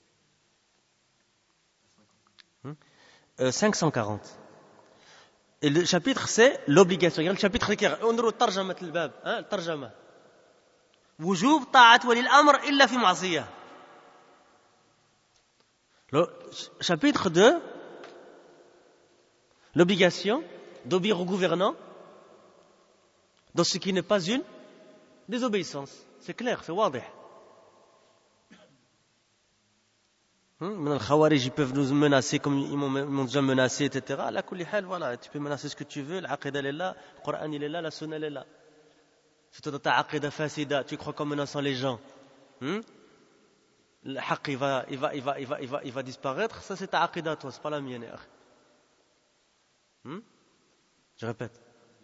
Hum? Euh, cinq cent quarante. Et le chapitre, c'est l'obligation. Regarde le chapitre, on dirait le tarjama le bab, hein, le tarjama. وجوب طاعة ولي الأمر إلا في معصية. Le chapitre deux, l'obligation d'obéir au gouvernant dans ce qui n'est pas une désobéissance. C'est clair, c'est واضح. Les Khawarij, ils peuvent nous menacer comme ils m'ont déjà menacé, et cetera. La kulli hal, voilà, tu peux menacer ce que tu veux, l'aqida elle est là, le Coran il est là, la sunna elle est là. Si tu as ta aqida fasida, tu crois qu'en menaçant les gens, hmm? le haqq il va, il, va, il, va, il, va, il, va, il va disparaître, ça c'est ta aqida toi, c'est pas la mienne. Hmm? Je répète.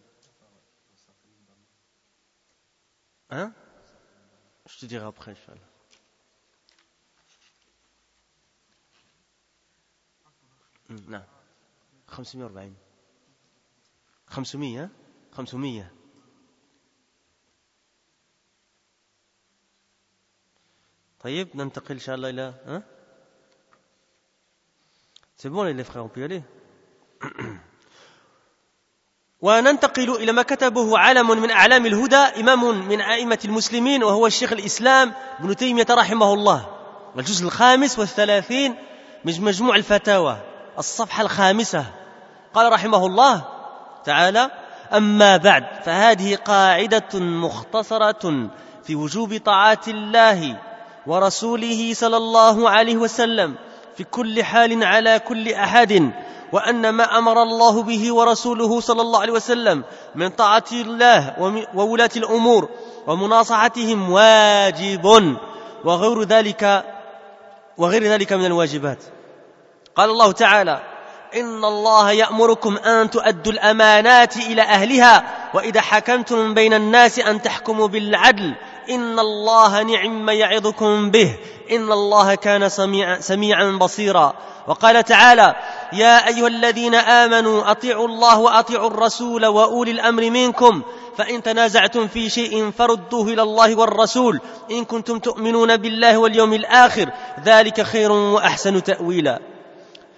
Hein? Je te dirai après, Inch'Allah. نعم خمسمائة وأربعين خمسمائة خمسمائة طيب ننتقل إن شاء الله إلى ها c'est bon les frères on peut y aller وننتقل إلى ما كتبه علم من أعلام الهدى إمام من أئمة المسلمين وهو الشيخ الإسلام ابن تيمية رحمه الله الجزء الخامس والثلاثين من مجموع الفتاوى الصفحة الخامسة قال رحمه الله تعالى أما بعد فهذه قاعدة مختصرة في وجوب طاعة الله ورسوله صلى الله عليه وسلم في كل حال على كل أحد وأن ما أمر الله به ورسوله صلى الله عليه وسلم من طاعة الله وولاة الأمور ومناصحتهم واجب وغير ذلك وغير ذلك من الواجبات. قال الله تعالى إن الله يأمركم أن تؤدوا الأمانات إلى أهلها وإذا حكمتم بين الناس أن تحكموا بالعدل إن الله نعم ما يعظكم به إن الله كان سميعا, سميعا بصيرا. وقال تعالى يا أيها الذين آمنوا أطيعوا الله وأطيعوا الرسول وأولي الأمر منكم فإن تنازعتم في شيء فردوه إلى الله والرسول إن كنتم تؤمنون بالله واليوم الآخر ذلك خير وأحسن تأويلا.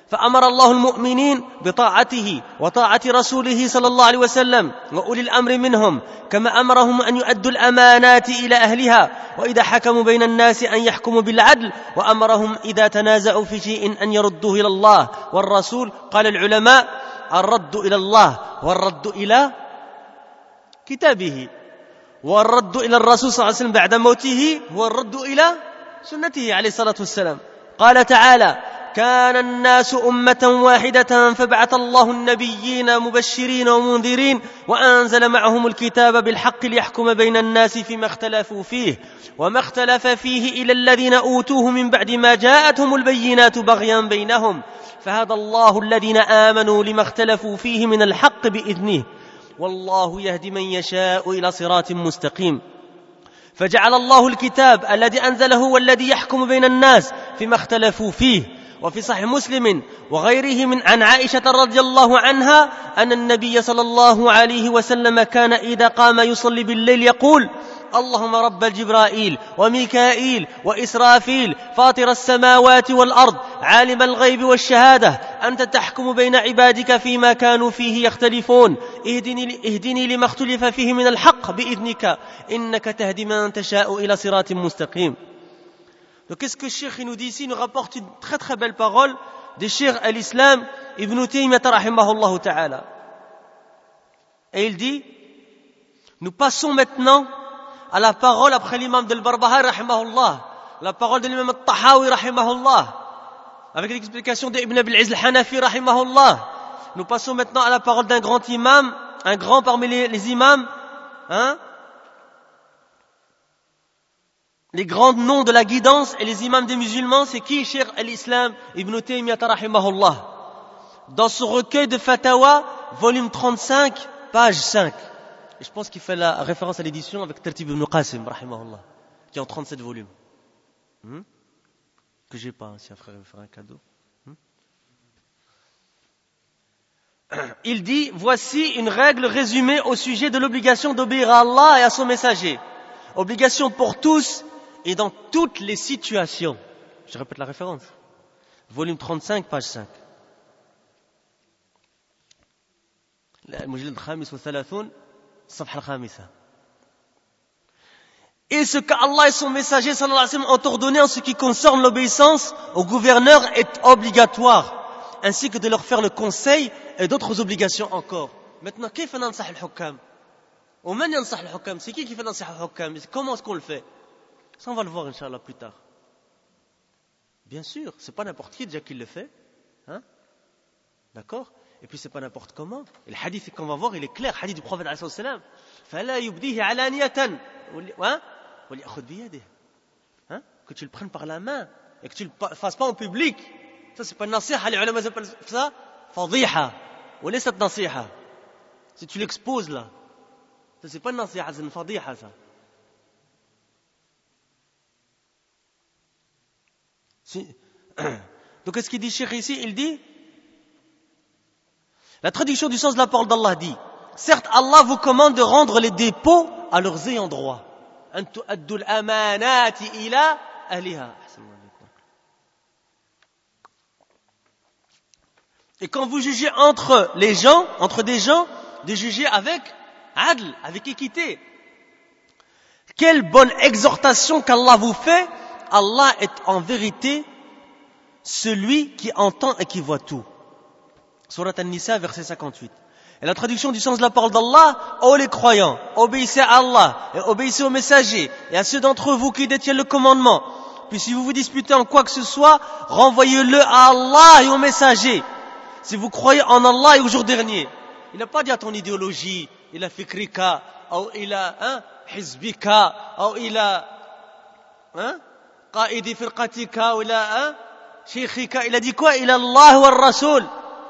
فأمر الله المؤمنين بطاعته وطاعة رسوله صلى الله عليه وسلم وأولي الأمر منهم كما أمرهم أن يؤدوا الأمانات إلى أهلها وإذا حكموا بين الناس أن يحكموا بالعدل وأمرهم إذا تنازعوا في شيء أن يردوه إلى الله والرسول. قال العلماء الرد إلى الله والرد إلى كتابه والرد إلى الرسول صلى الله عليه وسلم بعد موته هو الرد إلى سنته عليه الصلاة والسلام. قال تعالى كان الناس أمة واحدة فبعث الله النبيين مبشرين ومنذرين وأنزل معهم الكتاب بالحق ليحكم بين الناس فيما اختلفوا فيه وما اختلف فيه إلى الذين أوتوه من بعد ما جاءتهم البينات بغيا بينهم فهدى الله الذين آمنوا لما اختلفوا فيه من الحق بإذنه والله يهدي من يشاء إلى صراط مستقيم. فجعل الله الكتاب الذي أنزله والذي يحكم بين الناس فيما اختلفوا فيه. وفي صحيح مسلم وغيره من عن عائشة رضي الله عنها أن النبي صلى الله عليه وسلم كان إذا قام يصلي بالليل يقول اللهم رب جبرائيل وميكائيل وإسرافيل فاطر السماوات والأرض عالم الغيب والشهادة أنت تحكم بين عبادك فيما كانوا فيه يختلفون اهدني, اهدني لما اختلف فيه من الحق بإذنك إنك تهدي من تشاء إلى صراط مستقيم. Donc qu'est-ce que Cheikh nous dit ici? Il nous rapporte une très très belle parole de Cheikh al-Islam Ibn Taymiyyah rahimahullah ta'ala. Et il dit, nous passons maintenant à la parole après l'imam de al-Barbahari rahimahullah, la parole de l'imam al-Tahawi rahimahullah, avec l'explication d'Ibn Abil Izz al-Hanafi rahimahullah. Nous passons maintenant à la parole d'un grand imam, un grand parmi les, les imams, hein, les grands noms de la guidance et les imams des musulmans, c'est qui? Cheikh al-Islam Ibn Taymiyyah rahimahullah. Dans ce recueil de Fatawa, volume trente-cinq, page cinq. Et je pense qu'il fait la référence à l'édition avec Tartib ibn Qasim rahimahullah, qui est en trente-sept volumes. Hmm? Que j'ai pas, si un frère veut faire un cadeau. Hmm? Il dit, voici une règle résumée au sujet de l'obligation d'obéir à Allah et à son messager. Obligation pour tous et dans toutes les situations. Je répète la référence. Volume trente-cinq, page cinq. المجلد الخامس والثلاثون الصفحة الخامسة. Et ce qu'Allah et son messager sallallahu alayhi wa sallam ont ordonné en ce qui concerne l'obéissance au gouverneur est obligatoire, ainsi que de leur faire le conseil et d'autres obligations encore. Maintenant, كيف ننصح الحكام? ومن ينصح الحكام? C'est qui qui fait نصيحة الحكام? Comment est-ce qu'on le fait? Ça, on va le voir, Inch'Allah, plus tard. Bien sûr, c'est pas n'importe qui déjà qui le fait. Hein? D'accord? Et puis, c'est pas n'importe comment. Et le hadith qu'on va voir, il est clair. Le hadith du prophète, alayhi salam. فَلَا يُبْدِيهِ عَلَانِيَةً وَلْيَأْخُذْ بِيَدِهِ. Hein? Que tu le prennes par la main et que tu le fasses pas en public. Ça, c'est pas une nasiha. Les ulama appellent ça fadiha. Ou laisse cette nasiha. Si tu l'exposes là. Ça, c'est pas une nasiha, c'est une fadiha, ça. Si. Donc, qu'est-ce qu'il dit, Cheikh, ici? Il dit, la traduction du sens de la parole d'Allah dit, certes, Allah vous commande de rendre les dépôts à leurs ayants droit. أن تؤدوا الأمانات إلى أهلها. Et quand vous jugez entre les gens, entre des gens, de juger avec adl, avec équité. Quelle bonne exhortation qu'Allah vous fait. Allah est en vérité celui qui entend et qui voit tout. Surat An-Nisa, verset cinquante-huit. Et la traduction du sens de la parole d'Allah, ô les croyants, obéissez à Allah et obéissez aux messagers et à ceux d'entre vous qui détiennent le commandement. Puis si vous vous disputez en quoi que ce soit, renvoyez-le à Allah et aux messagers. Si vous croyez en Allah et au jour dernier. Il n'a pas dit à ton idéologie, il a fikrika, ou il a hein, hizbika, ou il a hein, qaidi firqatika, ou il a hein, sheikhika. Il a dit quoi? Il a Allah wa Rasoul.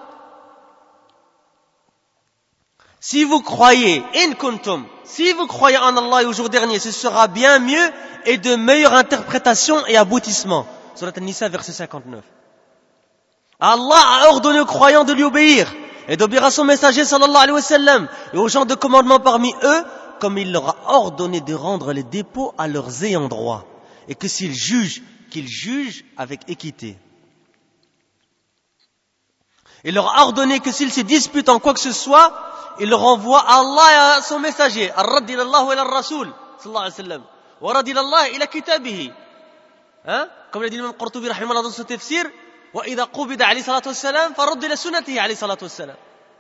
Si vous croyez, in kuntum, si vous croyez en Allah et au jour dernier, ce sera bien mieux et de meilleure interprétation et aboutissement. Surat An-Nisa, verset cinquante-neuf. Allah a ordonné aux croyants de lui obéir et d'obéir à son messager sallallahu alayhi wa sallam et aux gens de commandement parmi eux, comme il leur a ordonné de rendre les dépôts à leurs ayants droit et que s'ils jugent, qu'ils jugent avec équité. Il leur a ordonné que s'ils se disputent en quoi que ce soit, ils le renvoient à Allah et à son messager. Ar-radd ila Allah wa ila ar-rasul sallallahu alayhi wa sallam. Wa radd ila Allah ila kitabihi. Hein? Comme l'a dit l'imam Qurtubi rahimahullah dans son tafsir, wa idha qubida alayhi salatu wassalam, fa radd ila sunnatihi alayhi salatu wassalam.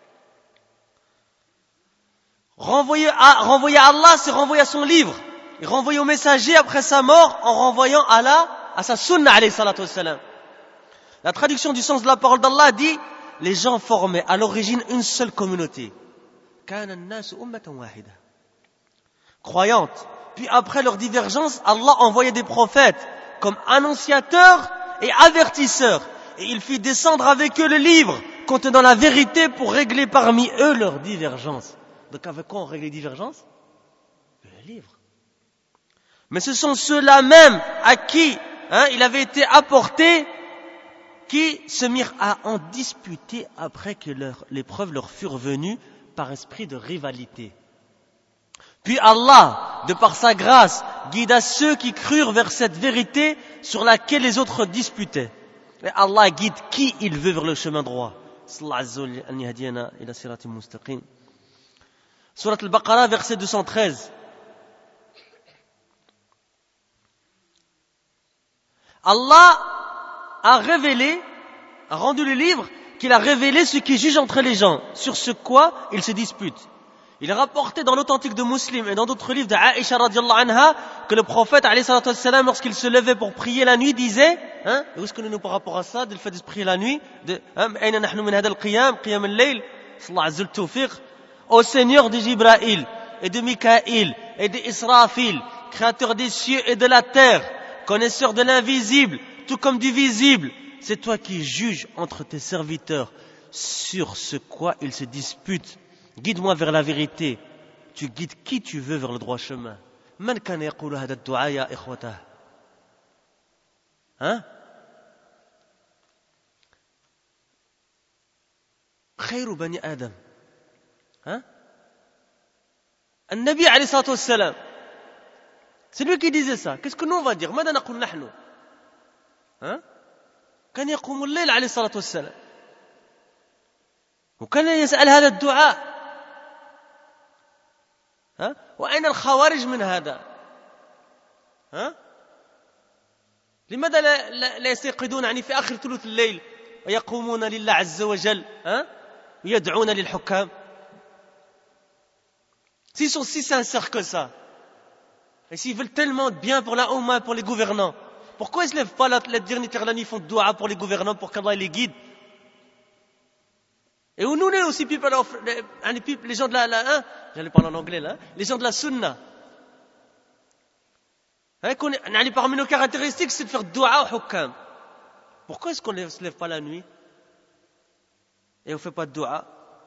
Renvoyer à, renvoyer à Allah, c'est renvoyer à son livre. Et renvoyer au messager après sa mort en renvoyant à Allah, à sa sunna alayhi salatu wassalam. La traduction du sens de la parole d'Allah dit, les gens formaient à l'origine une seule communauté. Kana an-nasu ummatan wahida. Croyante. Puis après leur divergence, Allah envoyait des prophètes comme annonciateurs et avertisseurs. Et il fit descendre avec eux le livre contenant la vérité pour régler parmi eux leurs divergences. Donc avec quoi on règle les divergences? Le livre. Mais ce sont ceux-là même à qui hein, il avait été apporté qui se mirent à en disputer après que leur, les preuves leur furent venues par esprit de rivalité. Puis Allah, de par sa grâce, guida ceux qui crurent vers cette vérité sur laquelle les autres disputaient. Et Allah guide qui il veut vers le chemin droit. Surat al-Baqarah, verset deux cent treize. Allah a révélé, a rendu le livre, qu'il a révélé ce qui juge entre les gens, sur ce quoi ils se disputent. Il est rapporté dans l'authentique de Muslim et dans d'autres livres d'Aïcha radiallahu anha que le prophète alayhi salatu wassalam, lorsqu'il se levait pour prier la nuit, disait, hein, où est-ce que nous nous par rapport à ça, de le fait de se prier la nuit, de, hein, ayna nahnu min hada al-qiyam, qiyam al-layl, sallallahu azza al-tawfiq, au Seigneur de Jibraïl et de Mikaïl et de Israfil, créateur des cieux et de la terre, connaisseur de l'invisible, tout comme du visible, c'est toi qui juges entre tes serviteurs sur ce quoi ils se disputent. Guide-moi vers la vérité. Tu guides qui tu veux vers le droit chemin. Man kana yaqulu hada ad-du'a ya ikhwatah. Hein? Khayru bani Adam. Hein? An-Nabi alayhi salatu wassalam. C'est lui qui disait ça. Qu'est-ce que nous on va dire? Mada naqul nahnu? Hein? كان يقوم الليل عليه الصلاة والسلام وكان يسأل هذا الدعاء ها؟ وأين الخوارج من هذا ها؟ لماذا لا, لا, لا يستيقظون يعني في آخر ثلث الليل ويقومون لله عز وجل ها؟ ويدعون للحكام s'ils sont si sincères que ça et s'ils veulent tellement de bien pour la Oumma, pour les gouvernants, pourquoi ils ne se lèvent pas la, la dernière terre la nuit, font dua pour les gouvernants, pour qu'Allah les guide? Et où nous, on est aussi, people of, les, les gens de la, la hein, j'allais parler en anglais là, les gens de la sunna. Hein, qu'on est, parmi nos caractéristiques, c'est de faire dua au hukam. Pourquoi est-ce qu'on ne se lève pas la nuit et on ne fait pas de dua?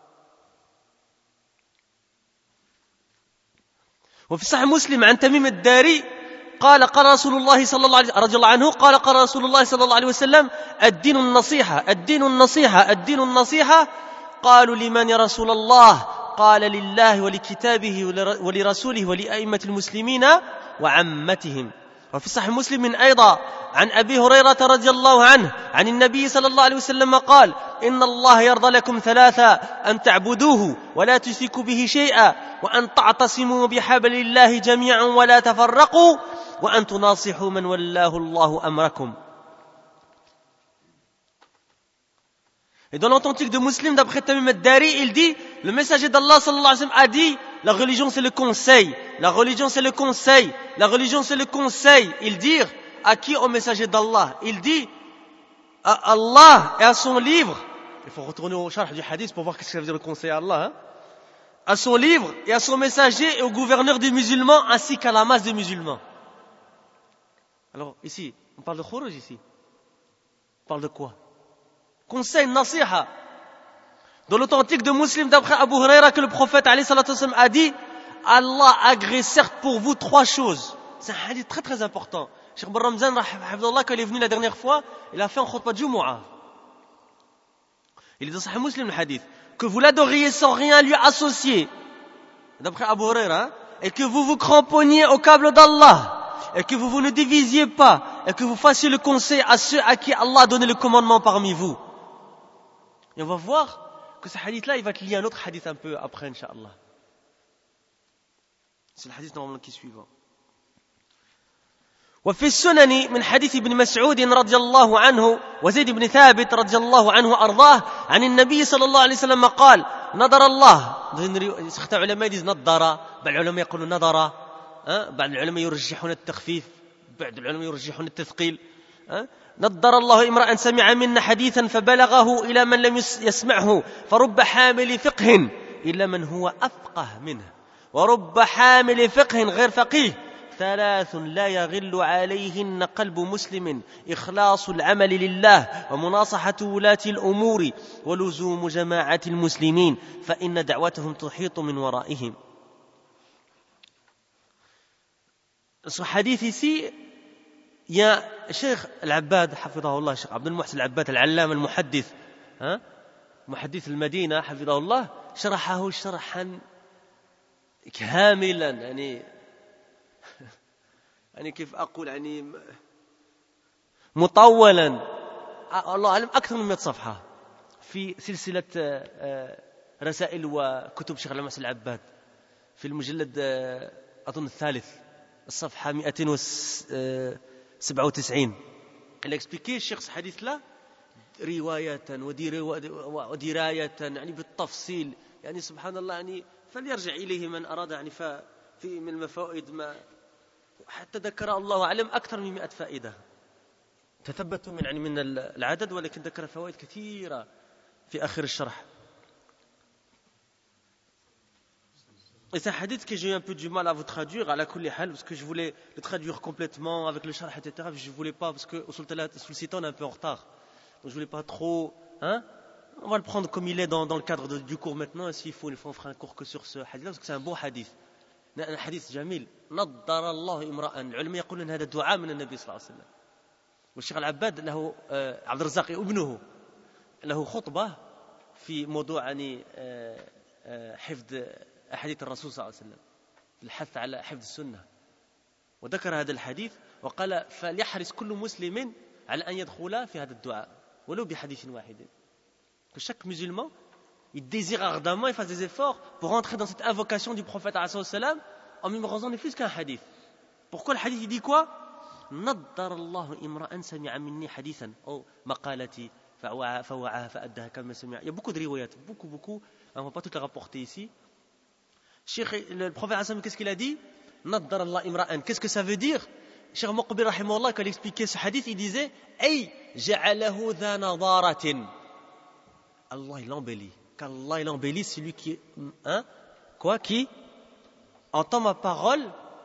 وفي صحيح مسلم عن تميم الداري قال قال رسول الله صلى الله عليه رضي الله عنه قال قال رسول الله صلى الله عليه وسلم الدين النصيحة الدين النصيحة الدين النصيحة قالوا لمن يا رسول الله قال لله ولكتابه ولرسوله ولأئمة المسلمين وعمتهم. وفي صحيح مسلم أيضا عن أبي هريرة رضي الله عنه عن النبي صلى الله عليه وسلم قال إن الله يرضى لكم ثلاثة أن تعبدوه ولا تشركوا به شيئا وأن تعتصموا بحبل الله جميعا ولا تفرقوا وأن تناصحوا من ولاه الله أمركم. Et dans l'authentique de Muslim, d'après Tamim ad-Dari, il dit, le messager d'Allah sallallahu alayhi wa sallam a dit, la religion c'est le conseil, la religion c'est le conseil, la religion c'est le conseil. Il dit, à qui? Au messager d'Allah. Il dit, à Allah et à son livre, il faut retourner au charh du hadith pour voir ce que ça veut dire le conseil à Allah, hein? À son livre et à son messager et au gouverneur des musulmans ainsi qu'à la masse des musulmans. Alors ici, on parle de khuruj ici. On parle de quoi? Conseil, nasiha. Dans l'authentique de Muslim, d'après Abu Huraira, que le prophète alayhi salatu wassalam a dit, Allah agrée certes pour vous trois choses. C'est un hadith très très important. Cheikh Ben Ramzan, quand il est venu la dernière fois, il a fait un khutbah de Jumu'ah. Il est dans Sahih Muslim le hadith. Que vous l'adoriez sans rien lui associer, d'après Abu Huraira, et que vous vous cramponniez au câble d'Allah, et que vous vous ne divisiez pas, et que vous fassiez le conseil à ceux à qui Allah a donné le commandement parmi vous. Et on va voir que ce hadith-là, il va être lié à un autre hadith un peu après, Inch'Allah. C'est le hadith normalement qui est suivant. وفي السنن من حديث ابن مسعود رضي الله عنه وزيد بن ثابت رضي الله عنه وأرضاه عن النبي صلى الله عليه وسلم قال نظر الله. سختة علماء يقول نظر، بعض العلماء يقولون نظر، بعض العلماء يرجحون التخفيف، بعض العلماء يرجحون التثقيل. نظر الله امرأ سمع منا حديثا فبلغه إلى من لم يسمعه فرب حامل فقه إلى من هو أفقه منه ورب حامل فقه غير فقيه ثلاث لا يغل عليهن قلب مسلم إخلاص العمل لله ومناصحة ولاة الأمور ولزوم جماعة المسلمين فإن دعوتهم تحيط من ورائهم. Ce hadith ici, il y a Cheikh Al-Abbad حفظه الله, Cheikh عبد المحسن العباد العلامة المحدث, ها محدث المدينة حفظه الله, شرحه شرحا كاملا, يعني يعني كيف أقول يعني مطولا, الله أعلم أكثر من مئة صفحة في سلسلة رسائل وكتب شيخ المحسن العباد في المجلد أظن الثالث الصفحة مئتين وسبعة وتسعين. Elle a expliqué الشيخ الحديث لا رواية ودراية يعني بالتفصيل, يعني سبحان الله, يعني فليرجع إليه من أراد, يعني في من المفائد ما حتى ذكر الله أعلم أكثر من مئة فائدة, تثبتوا من يعني من العدد, ولكن ذكر فوائد كثيرة في آخر الشرح. Et c'est un hadith que j'ai eu un peu du mal à vous traduire, à la kulli hal, parce que je voulais le traduire complètement avec le sharh, et cetera. Je voulais pas, parce que au Sultan on est un peu en retard. Donc je voulais pas trop, hein. On va le prendre comme il est dans, dans le cadre de, du cours maintenant. Et s'il faut, il faut, on fera un cours que sur ce hadith, parce que c'est un beau hadith. Un hadith جميل. نضر الله امرأ. العلماء يقولون أن هذا دعاء من النبي صلى الله عليه وسلم. والشيخ العباد له عبد الرزاق ابنه له خطبة في موضوع يعني حفظ أحاديث الرسول صلى الله عليه وسلم, الحث على حفظ السنة, وذكر هذا الحديث وقال فليحرص كل مسلم على أن يدخل في هذا الدعاء ولو بحديث واحد. Que chaque musulman, il désire ardemment, il fasse des efforts pour entrer dans cette invocation du prophète alayhi salam en mémorisant ne plus qu'un hadith. Pourquoi le hadith il dit quoi? نضر الله امرأ سمع مني حديثا أو مقالتي فوعاها فأدها كما سمع. Il y a beaucoup de riwayat, beaucoup beaucoup, on ne va pas toutes les rapporter ici. Cheikh, le prophète alayhi qu'est-ce qu'il a dit? نضر الله امرأ. Qu'est-ce que ça veut dire? Cheikh Muqbil rahimahullah, quand il expliquait ce hadith, il disait أي جعله ذا نضارة. Allah il embellit, qu'Allah il embellit celui qui, hein, quoi, qui entend ma parole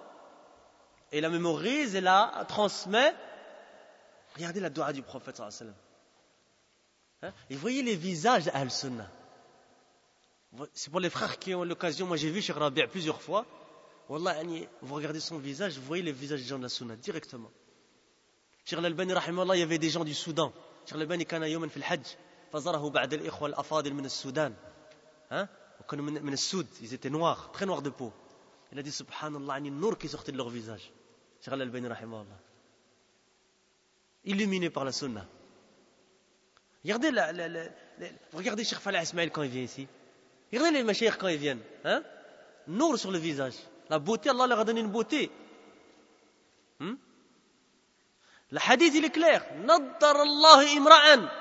et la mémorise et la transmet. Regardez la doua du prophète sallallahu alayhi wa sallam, hein, et voyez les visages d'Ahl Sunnah. C'est pour les frères qui ont l'occasion, moi j'ai vu Cheikh Rabi' plusieurs fois, wallah, vous regardez son visage, vous voyez les visages des gens de la Sunna directement. Cheikh Al-Albani rahimahullah, il y avait des gens du Soudan. Cheikh Al-Albani kana yawman fil hajj فزاره بعد الإخوة الأفاضل من السودان, hein, وكانوا من من السود, ils étaient noirs, très noirs de peau. Il a dit subhanallah, yani nour qui sortait de leur visage. Cheikh Al-Albani rahimahullah, illuminé par la sunna. Regardez la, la, la, la, regardez Cheikh Falah Ismail quand il vient ici. Regardez les mashayikh quand ils viennent, hein, nour sur le visage. La beauté, Allah leur a donné une beauté. Hmm? Le hadith il est clair. نضر الله امرأ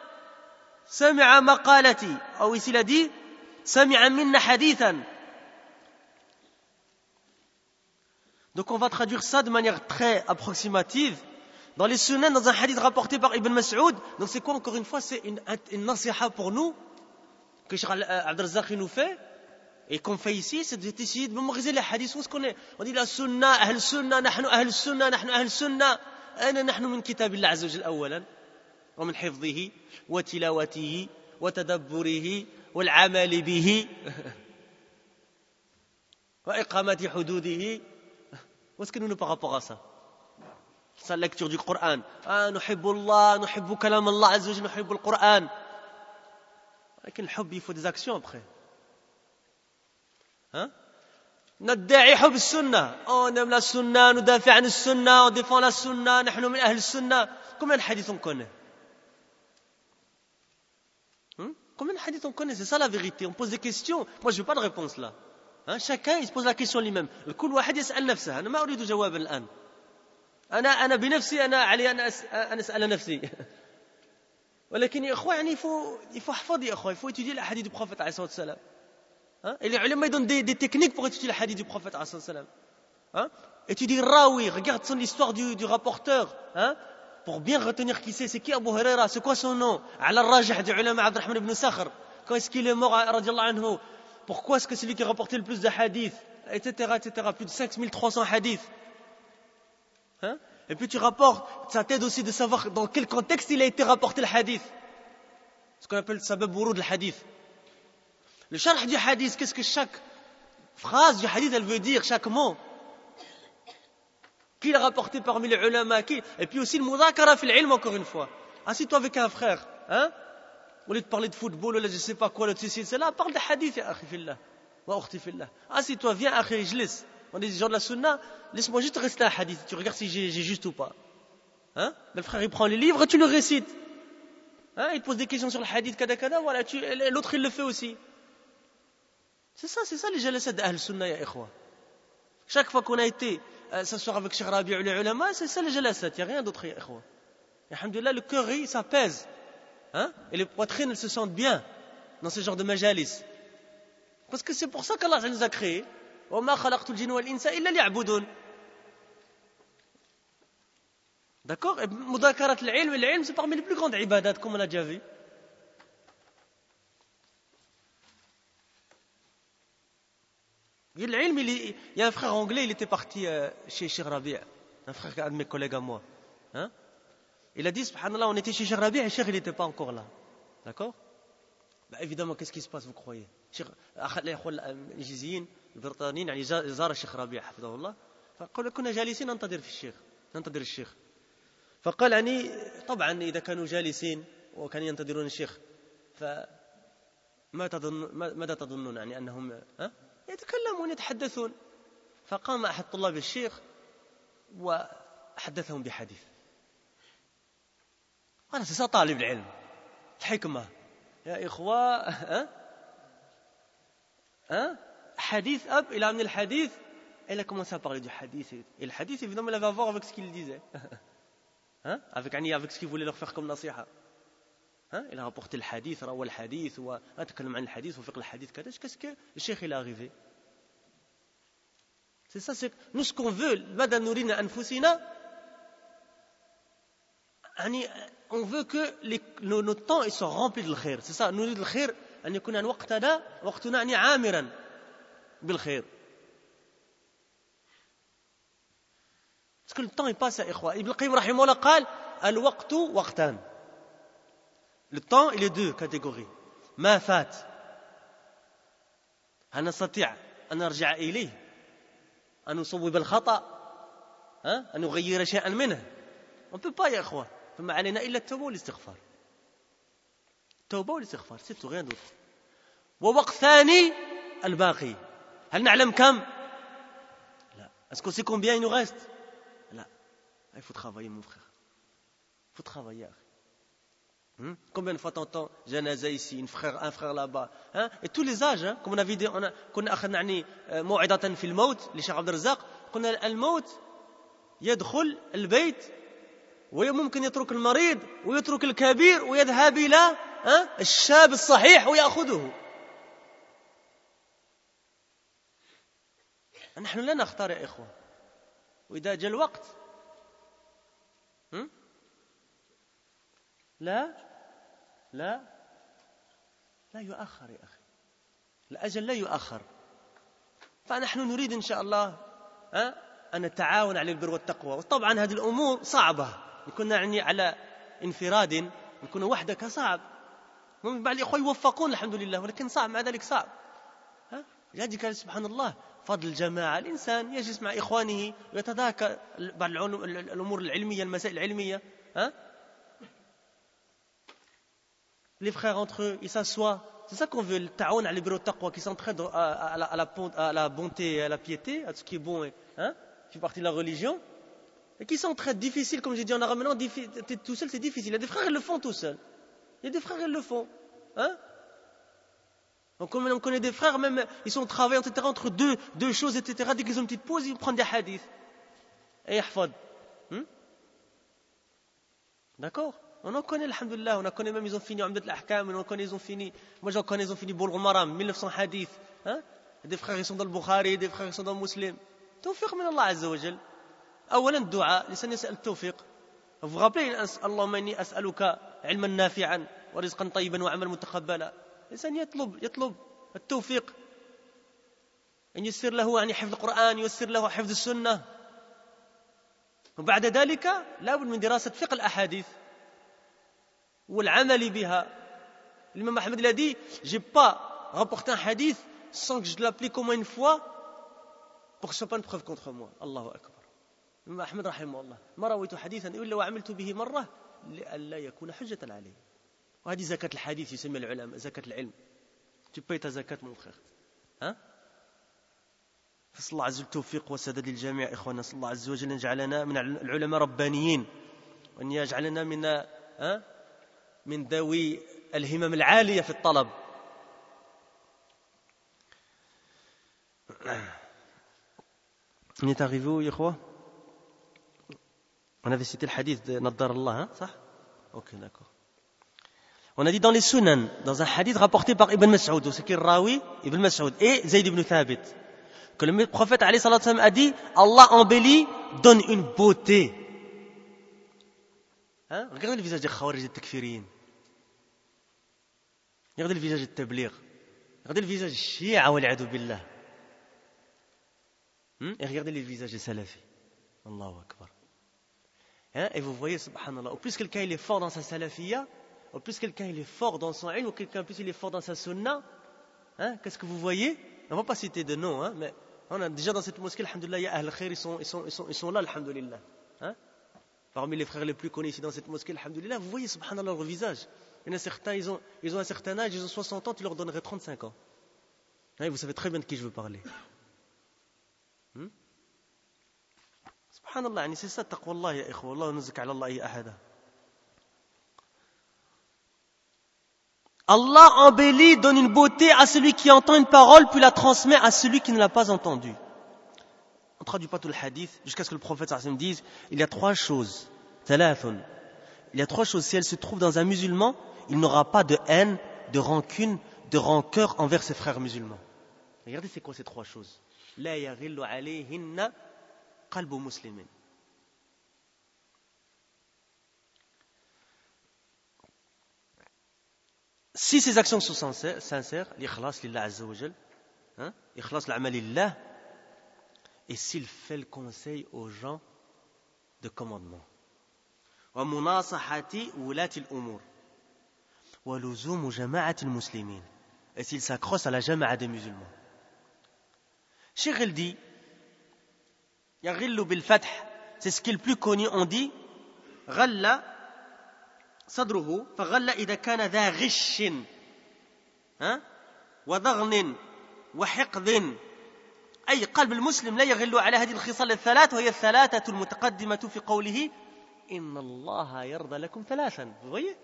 سمع مقالتي, أو ici il a dit سمع منا حديثا. Donc on va traduire ça de manière très approximative. Dans les sunan, dans un hadith rapporté par Ibn Mas'ud, donc c'est quoi encore une fois? C'est une, une nasiha pour nous, que Cheikh Abd al-Razzaq nous fait, et qu'on fait ici, c'est d'essayer de mémoriser les hadiths. Où est-ce qu'on est? On dit la sunna, ahl sunna, nahnu ahl sunna, nahnu ahl sunna. أنا نحن من كتاب الله عز وجل أولا, ومن حفظه وتلاوته وتدبره والعمل به وإقامة حدوده. Où est-ce que nous nous par rapport à ça? C'est la lecture du Coran. Ah, نحب الله, نحب كلام الله عز وجل, نحب القرآن. لكن الحب, il faut des actions après. Hein? ندعي حب السنة. On aime la sunna, ندافع عن السنة, on défend la sunna, نحن من أهل السنة. Combien de hadiths on connaît? Hmm? Combien de hadiths on connaît? C'est ça la vérité. On pose des questions. Moi, je veux pas de réponse là. Hein? Chacun, il se pose la question lui-même. كل واحد يسأل نفسه. أنا ما أريد جوابا الآن. أنا أنا بنفسي أنا علي أن أن أسأل نفسي. ولكن يا إخوة يعني il faut il faut حفظ يا إخوة. Il faut étudier les hadiths du prophète عليه الصلاة والسلام. Hein? Et les ulama ils donnent des, des techniques pour étudier les hadiths du prophète عليه الصلاة والسلام. Hein? Étudier Rawi, regarde son histoire du, du rapporteur, hein? Pour bien retenir qui c'est, c'est qui Abu Huraira, c'est quoi son nom, Ala al-Rajih du ulama Abdurrahman ibn Sakhr, quand est-ce qu'il est mort, radiallahu anhu, pourquoi est-ce que c'est lui qui a rapporté le plus de hadiths, etc., et cetera, plus de cinq mille trois cents hadiths. Hein? Et puis tu rapportes, ça t'aide aussi de savoir dans quel contexte il a été rapporté le hadith, ce qu'on appelle sabab wurud al-hadith. Le sharh du hadith, qu'est-ce que chaque phrase du hadith elle veut dire, chaque mot. Qui l'a rapporté parmi les ulama, qui... Et puis aussi le mudakara fil ilm, encore une fois. Assis-toi avec un frère, hein? Au lieu de parler de football, ou là, je sais pas quoi, le ceci, c'est là, parle de hadith, ya akhi fillah. Wa ukhti fillah. Assis-toi, viens, akhi, je laisse. On est des gens de la sunna, laisse-moi juste rester à hadith. Tu regardes si j'ai, j'ai juste ou pas. Hein? Le frère, il prend les livres, tu le récites. Hein? Il te pose des questions sur le hadith, kada kada, voilà, tu... l'autre, il le fait aussi. C'est ça, c'est ça les jalasat d'Ahl Sunna, ya ikhwa. Chaque fois qu'on a été s'asseoir avec Cheikh Rabi' ou les ulama, c'est ça les jalasat, il n'y a rien d'autre, ya ikhwa. Et alhamdoulilah, le cœur, ça pèse. Hein? Et les poitrines, elles se sentent bien dans ce genre de majalis. Parce que c'est pour ça qu'Allah nous a créés. وَمَا خَلَقْتُ الْجِنَّ وَالْإِنسَ إِلَّا لِيَعْبُدُونَ. D'accord? Et mudakarat al-ilm, l'ilm, c'est parmi les plus grandes ibadat, comme on l'a déjà vu. Il y a un frère anglais, il était parti chez Cheikh Rabi', un frère, un de mes collègues à moi. Hein? Il a dit, subhanallah, on était chez Cheikh Rabi' et Cheikh, il n'était pas encore là. D'accord? Bah, évidemment, qu'est-ce qui se passe, vous croyez? Cheikh, الإنجليزيين البريطانيين يعني زار الشيخ ربيع حفظه الله فقال كنا جالسين ننتظر في الشيخ ننتظر الشيخ فقال يعني طبعا إذا كانوا جالسين وكانوا ينتظرون الشيخ فما تظن ماذا تظنون يعني أنهم ها؟ يتكلمون يتحدثون فقام أحد طلاب الشيخ وحدثهم بحديث قال c'est ça طالب العلم الحكمة يا إخوة ها ها حديث أب إلى من الحديث il a commencé à parler du hadith et le hadith évidemment il avait à voir avec ce qu'il disait hein avec avec ce qu'il voulait leur faire comme nasiha hein il a rapporté le hadith روى الحديث وأتكلم عن الحديث وفقه الحديث كذا qu'est-ce que le cheikh il est arrivé c'est ça c'est nous ce qu'on veut بدل نرينا أنفسنا يعني on veut que les, nos, nos temps ils sont remplis de الخير c'est ça نريد الخير أن يكون وقتنا وقتنا يعني عامرا بالخير parce que le temps il passe يا إخوة Ibn Qayyim رحمه الله قال الوقت وقتان le temps il est deux catégories ما فات هل نستطيع أن نرجع إليه أن نصوب الخطأ ها أن نغير شيئا منه on peut pas يا إخوة فما علينا إلا التوبة والاستغفار التوبة والاستغفار c'est tout rien d'autre ووقت ثاني الباقي هل نعلم كم لا est-ce qu'on sait combien il nous reste لا il faut travailler mon frère il faut travailler hmm? Combien de fois t'entends janaza ici une frère, un frère là-bas hein? Et tous les âges hein? Comme on avait dit on a, كنا أخذنا يعني موعظة في الموت لشيخ عبد الرزاق قلنا الموت يدخل البيت وممكن يترك المريض ويترك الكبير ويذهب إلى الشاب الصحيح ويأخذه نحن لا نختار يا إخوة وإذا جاء الوقت لا لا لا يؤخر يا أخي الأجل لا يؤخر فنحن نريد إن شاء الله أن نتعاون على البر والتقوى وطبعا هذه الأمور صعبة نكون يعني على انفراد نكون وحدك صعب ومن بعد الإخوة يوفقون الحمد لله ولكن صعب مع ذلك صعب ها يجي قال سبحان الله فضل الجماعة الإنسان يجلس مع إخوانه ويتذاكر بعض الأمور العلمية المسائل العلمية ها les frères entre eux ils s'assoient c'est ça qu'on veut le ta'aoun على البر والتقوى qui s'entraident à, à, à, la, à la bonté et à la piété à ce qui est bon et, hein, qui fait partie de la religion et qui s'entraident difficile comme j'ai dit en arabe maintenant tout seul c'est difficile il y a des frères ils le font tout seul il y a des frères ils le font hein Donc, on connaît des frères, même, ils sont au travail, et cetera, entre deux, deux choses, et cetera. Dès qu'ils ont une petite pause, ils prennent des hadiths. Et yahfad. Hmm? D'accord? On en connaît, alhamdoulilah. On en connaît même, ils ont fini Umdat al-Ahkam, on en connaît, ils ont fini. Moi, j'en connais, ils ont fini Bulugh al-Maram, mille neuf cents hadiths. Hein? Des frères, ils sont dans le Bukhari, des frères, ils sont dans le Muslim. Tawfiq min Allah Azza wa Jal. أولا الدعاء لسان يسأل التوفيق. Vous vous rappelez, اللهم إني أسألك علما نافعا ورزقا طيبا وعملا متقبلا. الإنسان يطلب يطلب التوفيق أن يسر له يعني حفظ القرآن، يسر له حفظ السنة. وبعد ذلك لا بد من دراسة فقه الأحاديث والعمل بها. الإمام أحمد l'a dit, j'ai pas rapporté un hadith sans que je l'applique au moins une fois pour que ce soit pas une preuve contre moi. Allahu Akbar. الإمام أحمد رحمه الله ما رويت حديثا إلا وعملت به مرة لئلا يكون حجة عليه. وهذه زكاة الحديث يسمى العلماء زكاة العلم. Tu payes ta zakat mon frère. Hein? فصلى الله عز وجل التوفيق والسداد للجميع إخوانا. صلى الله عز وجل أن يجعلنا من العلماء ربانيين وأن يجعلنا من ها من ذوي الهمم العالية في الطلب. On est arrivé où, إخوة? On avait cité le hadith de Nadar Allah, hein, ça? Ok, d'accord. On a dit dans les Sunan, dans un hadith rapporté par Ibn Mas'ud, ce qui est Rawi, Ibn Mas'ud et Zayd ibn Thabit, que le prophète alayhi salatu wa sallam a dit, Allah embellit, donne une beauté. Hein? Regardez le visage des Khawarij et des Takfiriyin. Regardez le visage des Tabligh. Regardez le visage des Shia wal-'iyadhu billah. Et regardez les visages des Salafis. Allahu Akbar. Hein? Et vous voyez, subhanallah, au plus quelqu'un il est fort dans sa salafiyya, au plus quelqu'un il est fort dans son ilm, ou quelqu'un plus il est fort dans sa sunna, hein? Qu'est-ce que vous voyez? On ne va pas citer de nom, hein? Mais on a déjà dans cette mosquée, alhamdoulilah, il y a Ahl Khair, ils sont, ils sont, ils sont, ils sont là, alhamdoulilah. Hein? Parmi les frères les plus connus ici dans cette mosquée, alhamdoulilah, vous voyez, subhanallah, leur visage. Il y en a certains, ils ont, ils ont un certain âge, ils ont soixante ans, tu leur donnerais trente-cinq ans. Hein? Vous savez très bien de qui je veux parler. Hmm? Subhanallah, yani c'est ça, taqwallah, ya ikhwa, Allah nuzuk ala Allah ahada. Allah embellit, donne une beauté à celui qui entend une parole, puis la transmet à celui qui ne l'a pas entendue. On ne traduit pas tout le hadith, jusqu'à ce que le prophète sallallahu alayhi wa sallam dise, il y a trois choses, thalathun. Il y a trois choses, si elles se trouvent dans un musulman, il n'aura pas de haine, de rancune, de rancœur envers ses frères musulmans. Regardez c'est quoi ces trois choses. La yaghillu alayhinna qalbu muslimin. Si ces actions sont sincères, sincères l'ikhlas lillah azza wa jal, hein, ikhlas l'amal lillah, et s'il fait le conseil aux gens de commandement, wa munasahati wulati al-umur, wa luzum jama'ati al-muslimin, et s'il s'accroche à la jama'a des musulmans. Cheikh il dit, yaghillu bil fath, c'est ce qui est le plus connu, on dit ghalla صدره فغل إذا كان ذا غش ها وضغن وحقد أي قلب المسلم لا يغل على هذه الخصال الثلاث وهي الثلاثة المتقدمة في قوله إن الله يرضى لكم ثلاثا. Vous voyez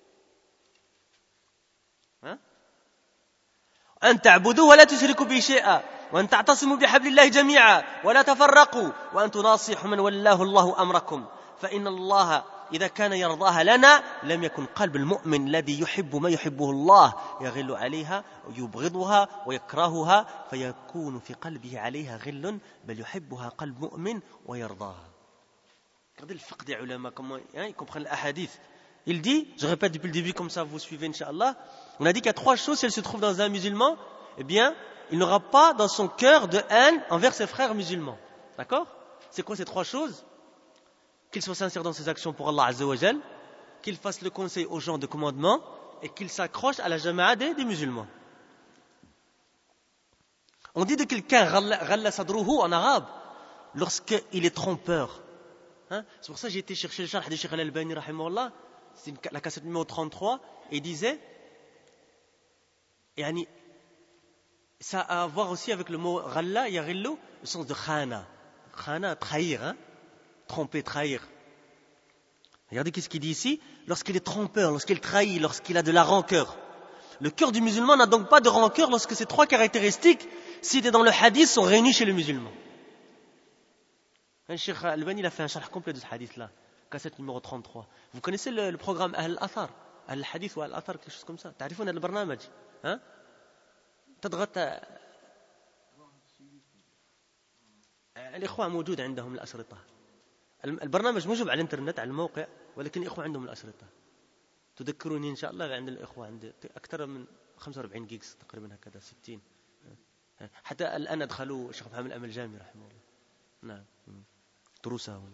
ها أن تعبدوا ولا تشركوا به شيئا وأن تعتصموا بحبل الله جميعا ولا تفرقوا وأن تناصحوا من ولاه الله أمركم فإن الله إذا كان يرضاها لنا لم يكن قلب المؤمن الذي يحب ما يحبه الله يغل عليها ويبغضها ويكرهها فيكون في قلبه عليها غل بل يحبها قلب مؤمن ويرضاها. Regardez le fiqh des ulama, comment hein, ils comprennent l'ahadith. Il dit, je répète depuis le début comme ça vous suivez Inch'Allah, on a dit qu'il y a trois choses, si elles se trouvent dans un musulman, eh bien, il n'aura pas dans son cœur de haine envers ses frères musulmans. D'accord? C'est quoi ces trois choses? Qu'il soit sincère dans ses actions pour Allah Azza wa Jal, qu'il fasse le conseil aux gens de commandement et qu'il s'accroche à la jama'a des, des musulmans. On dit de quelqu'un ghalla sadruhu en arabe lorsqu'il est trompeur. Hein? C'est pour ça que j'ai été chercher le sharh de Cheikh Al-Albani rahimahullah, c'est une, la cassette numéro trente-trois, et il disait yani, ça a à voir aussi avec le mot ghalla, yaghillu, le sens de khana. Khana, trahir, hein? Tromper, trahir. Regardez qu'est-ce qu'il dit ici. Lorsqu'il est trompeur, lorsqu'il trahit, lorsqu'il a de la rancœur. Le cœur du musulman n'a donc pas de rancœur lorsque ces trois caractéristiques, citées dans le hadith, sont réunies chez le musulman. Le Cheikh Albani, il a fait un sharh complet de ce hadith-là, cassette numéro trente-trois. Vous connaissez le, le programme Ahl al-Athar, Ahl al-Hadith ou Ahl al-Athar, quelque chose comme ça. تعرفون هذا البرنامج؟ ها؟ تضغط الإخوة موجود عندهم الأشرطة. البرنامج موجود على الإنترنت على الموقع، ولكن الإخوة عندهم الأشرطة. تذكروني إن شاء الله عند الإخوة عند أكثر من خمسة وأربعين جيجز تقريبا هكذا ستين. حتى الآن أدخلوا الشيخ محمد الأمل الجامي رحمه الله. نعم. دروسه هنا.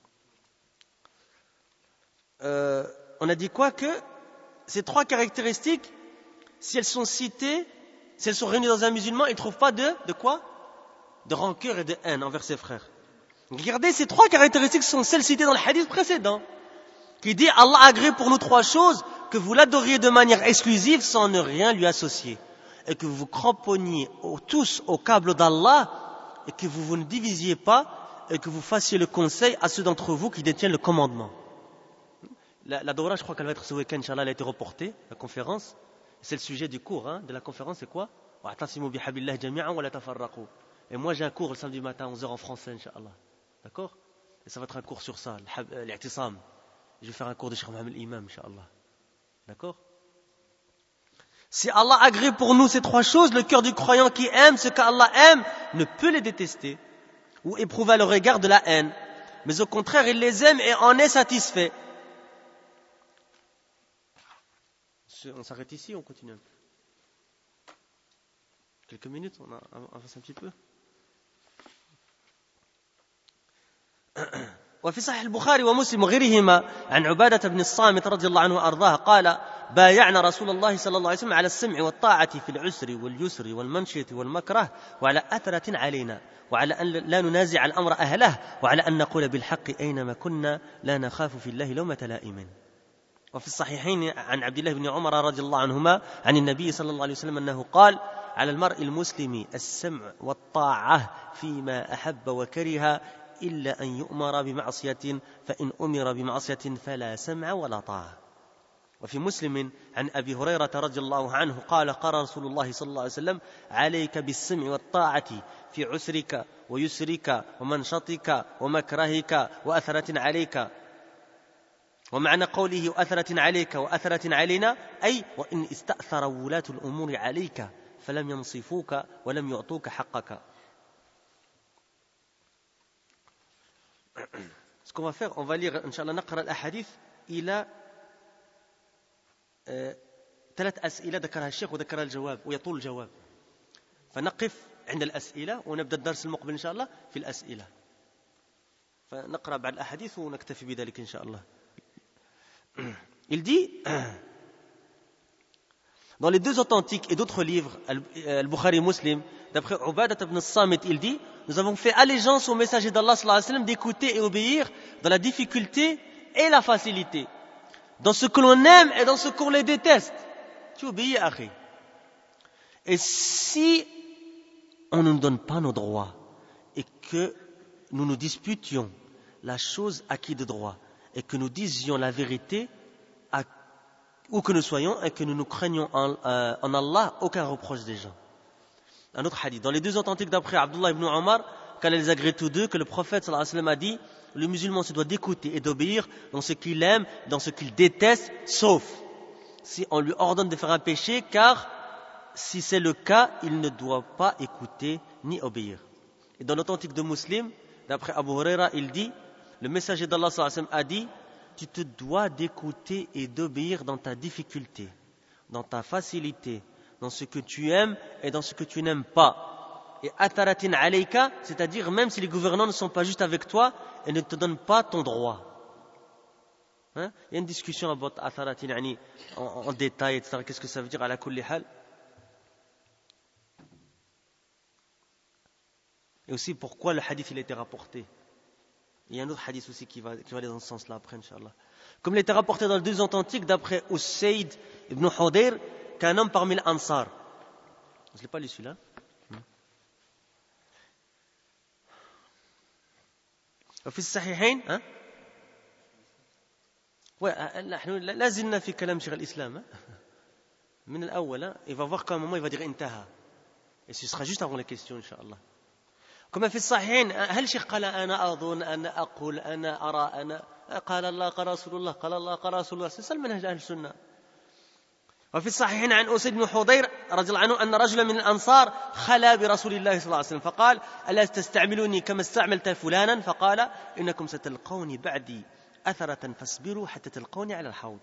Euh, on a dit quoi que ces trois caractéristiques, si elles sont citées, si elles sont réunies dans un musulman, il ne trouve pas de, de quoi? De rancœur et de haine envers ses frères. Regardez, ces trois caractéristiques sont celles citées dans le hadith précédent, qui dit Allah agrée pour nous trois choses, que vous l'adoriez de manière exclusive sans ne rien lui associer, et que vous vous cramponniez tous au câble d'Allah, et que vous, vous ne divisiez pas, et que vous fassiez le conseil à ceux d'entre vous qui détiennent le commandement. La, la Dora, je crois qu'elle va être ce week-end, Inch'Allah, elle a été reportée, la conférence. C'est le sujet du cours, hein, de la conférence, c'est quoi? Et moi, j'ai un cours le samedi matin à onze heures en français, Inch'Allah. D'accord? Et ça va être un cours sur ça, l'I'tisam. Je vais faire un cours de Cheikh Mohamed Imam, Inch'Allah. D'accord? Si Allah agrée pour nous ces trois choses, le cœur du croyant qui aime ce qu'Allah aime ne peut les détester ou éprouver à leur égard de la haine. Mais au contraire, il les aime et en est satisfait. On s'arrête ici ou on continue un peu? Quelques minutes, on avance un petit peu. وفي صحيح البخاري ومسلم وغيرهما عن عبادة بن الصامت رضي الله عنه وأرضاه قال بايعنا رسول الله صلى الله عليه وسلم على السمع والطاعة في العسر واليسر والمنشط والمكره وعلى أثرة علينا وعلى أن لا ننازع الأمر أهله وعلى أن نقول بالحق أينما كنا لا نخاف في الله لومة لائم. وفي الصحيحين عن عبد الله بن عمر رضي الله عنهما عن النبي صلى الله عليه وسلم أنه قال على المرء المسلم السمع والطاعة فيما أحب وكره إلا أن يؤمر بمعصية فإن أمر بمعصية فلا سمع ولا طاعة. وفي مسلم عن أبي هريرة رضي الله عنه قال قال رسول الله صلى الله عليه وسلم عليك بالسمع والطاعة في عسرك ويسرك ومنشطك ومكرهك وأثرة عليك. ومعنى قوله وأثرة عليك وأثرة علينا أي وإن استأثر ولاة الأمور عليك فلم ينصفوك ولم يعطوك حقك. Ce qu'on va faire, on va lire, Inch'Allah, نقرأ الأحاديث إلى ثلاث أسئلة ذكرها الشيخ وذكرها الجواب ويطول الجواب. فنقف عند الأسئلة ونبدأ الدرس المقبل إن شاء الله في الأسئلة. فنقرأ بعد الأحاديث ونكتفي بذلك إن شاء الله. Il dit, dans les deux authentiques et d'autres livres, Al-Bukhari Muslim, d'après Ubadat ibn Samit, il dit, nous avons fait allégeance au messager d'Allah sallallahu alayhi wa sallam d'écouter et obéir dans la difficulté et la facilité, dans ce que l'on aime et dans ce qu'on les déteste. Tu obéis, akhi. Et si on ne nous donne pas nos droits et que nous nous disputions la chose acquise de droit et que nous disions la vérité, à, où que nous soyons, et que nous nous craignons en, euh, en Allah, aucun reproche des gens. Un autre hadith. Dans les deux authentiques d'après Abdullah ibn Omar, quand les agrée tous deux, que le prophète sallallahu alayhi wa sallam a dit, le musulman se doit d'écouter et d'obéir dans ce qu'il aime, dans ce qu'il déteste, sauf si on lui ordonne de faire un péché, car si c'est le cas, il ne doit pas écouter ni obéir. Et dans l'authentique de Muslim, d'après Abu Huraira, il dit, le messager d'Allah sallallahu alayhi wa sallam a dit, tu te dois d'écouter et d'obéir dans ta difficulté, dans ta facilité, dans ce que tu aimes et dans ce que tu n'aimes pas. Et ataratin alayka, c'est-à-dire même si les gouvernants ne sont pas juste avec toi et ne te donnent pas ton droit. Hein? Il y a une discussion about ataratin yani, en, en détail, et cetera. Qu'est-ce que ça veut dire à la kulli hal? Et aussi pourquoi le hadith il a été rapporté. Il y a un autre hadith aussi qui va, qui va aller dans ce sens-là après, Inch'Allah. Comme il a été rapporté dans les deux authentiques d'après Usayd ibn Hudayr, qu'un homme parmi les Ansar. Je ne l'ai pas lu celui-là. وفي الصحيحين ها لا زلنا في كلام شيخ الإسلام من الأول, il va voir qu'à un moment il va dire انتهى. Et ce sera juste avant les questions, Inch'Allah. كما في الصحيحين, هل شيخ قال أنا أظن أنا أقول أنا أرى أنا قال الله قال رسول الله قال الله قال رسول الله. C'est ça le manhaj أهل السنة. وفي الصحيحين عن أسيد بن حضير رضي الله عنه أن رجلا من الأنصار خلا برسول الله صلى الله عليه وسلم فقال ألا تستعملوني كما استعملت فلانا فقال إنكم ستلقوني بعدي أثرة فاصبروا حتى تلقوني على الحوض.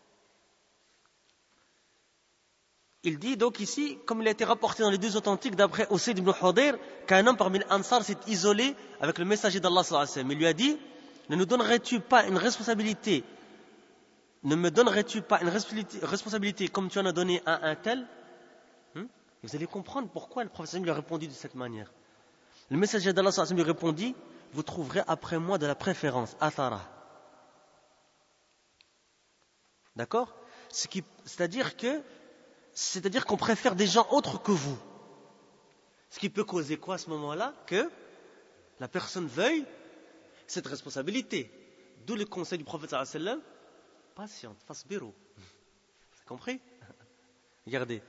Il dit donc ici, comme il a été rapporté dans les deux authentiques d'après Usayd ibn Hudayr, qu'un homme parmi les Ansar s'est isolé avec le messager d'Allah sallallahu alayhi wa sallam. Il lui a dit, ne nous donnerais-tu pas une responsabilité, ne me donnerais-tu pas une responsabilité, responsabilité comme tu en as donné à un tel? hmm? Vous allez comprendre pourquoi le prophète lui a répondu de cette manière. Le messager d'Allah sallallahu alayhi wa sallam lui répondit, vous trouverez après moi de la préférence, athara. D'accord? Ce qui, c'est-à-dire que C'est-à-dire qu'on préfère des gens autres que vous. Ce qui peut causer quoi à ce moment-là? Que la personne veuille cette responsabilité. D'où le conseil du prophète sallallahu alayhi wa sallam, patiente, fasbiru. Vous avez compris? Regardez.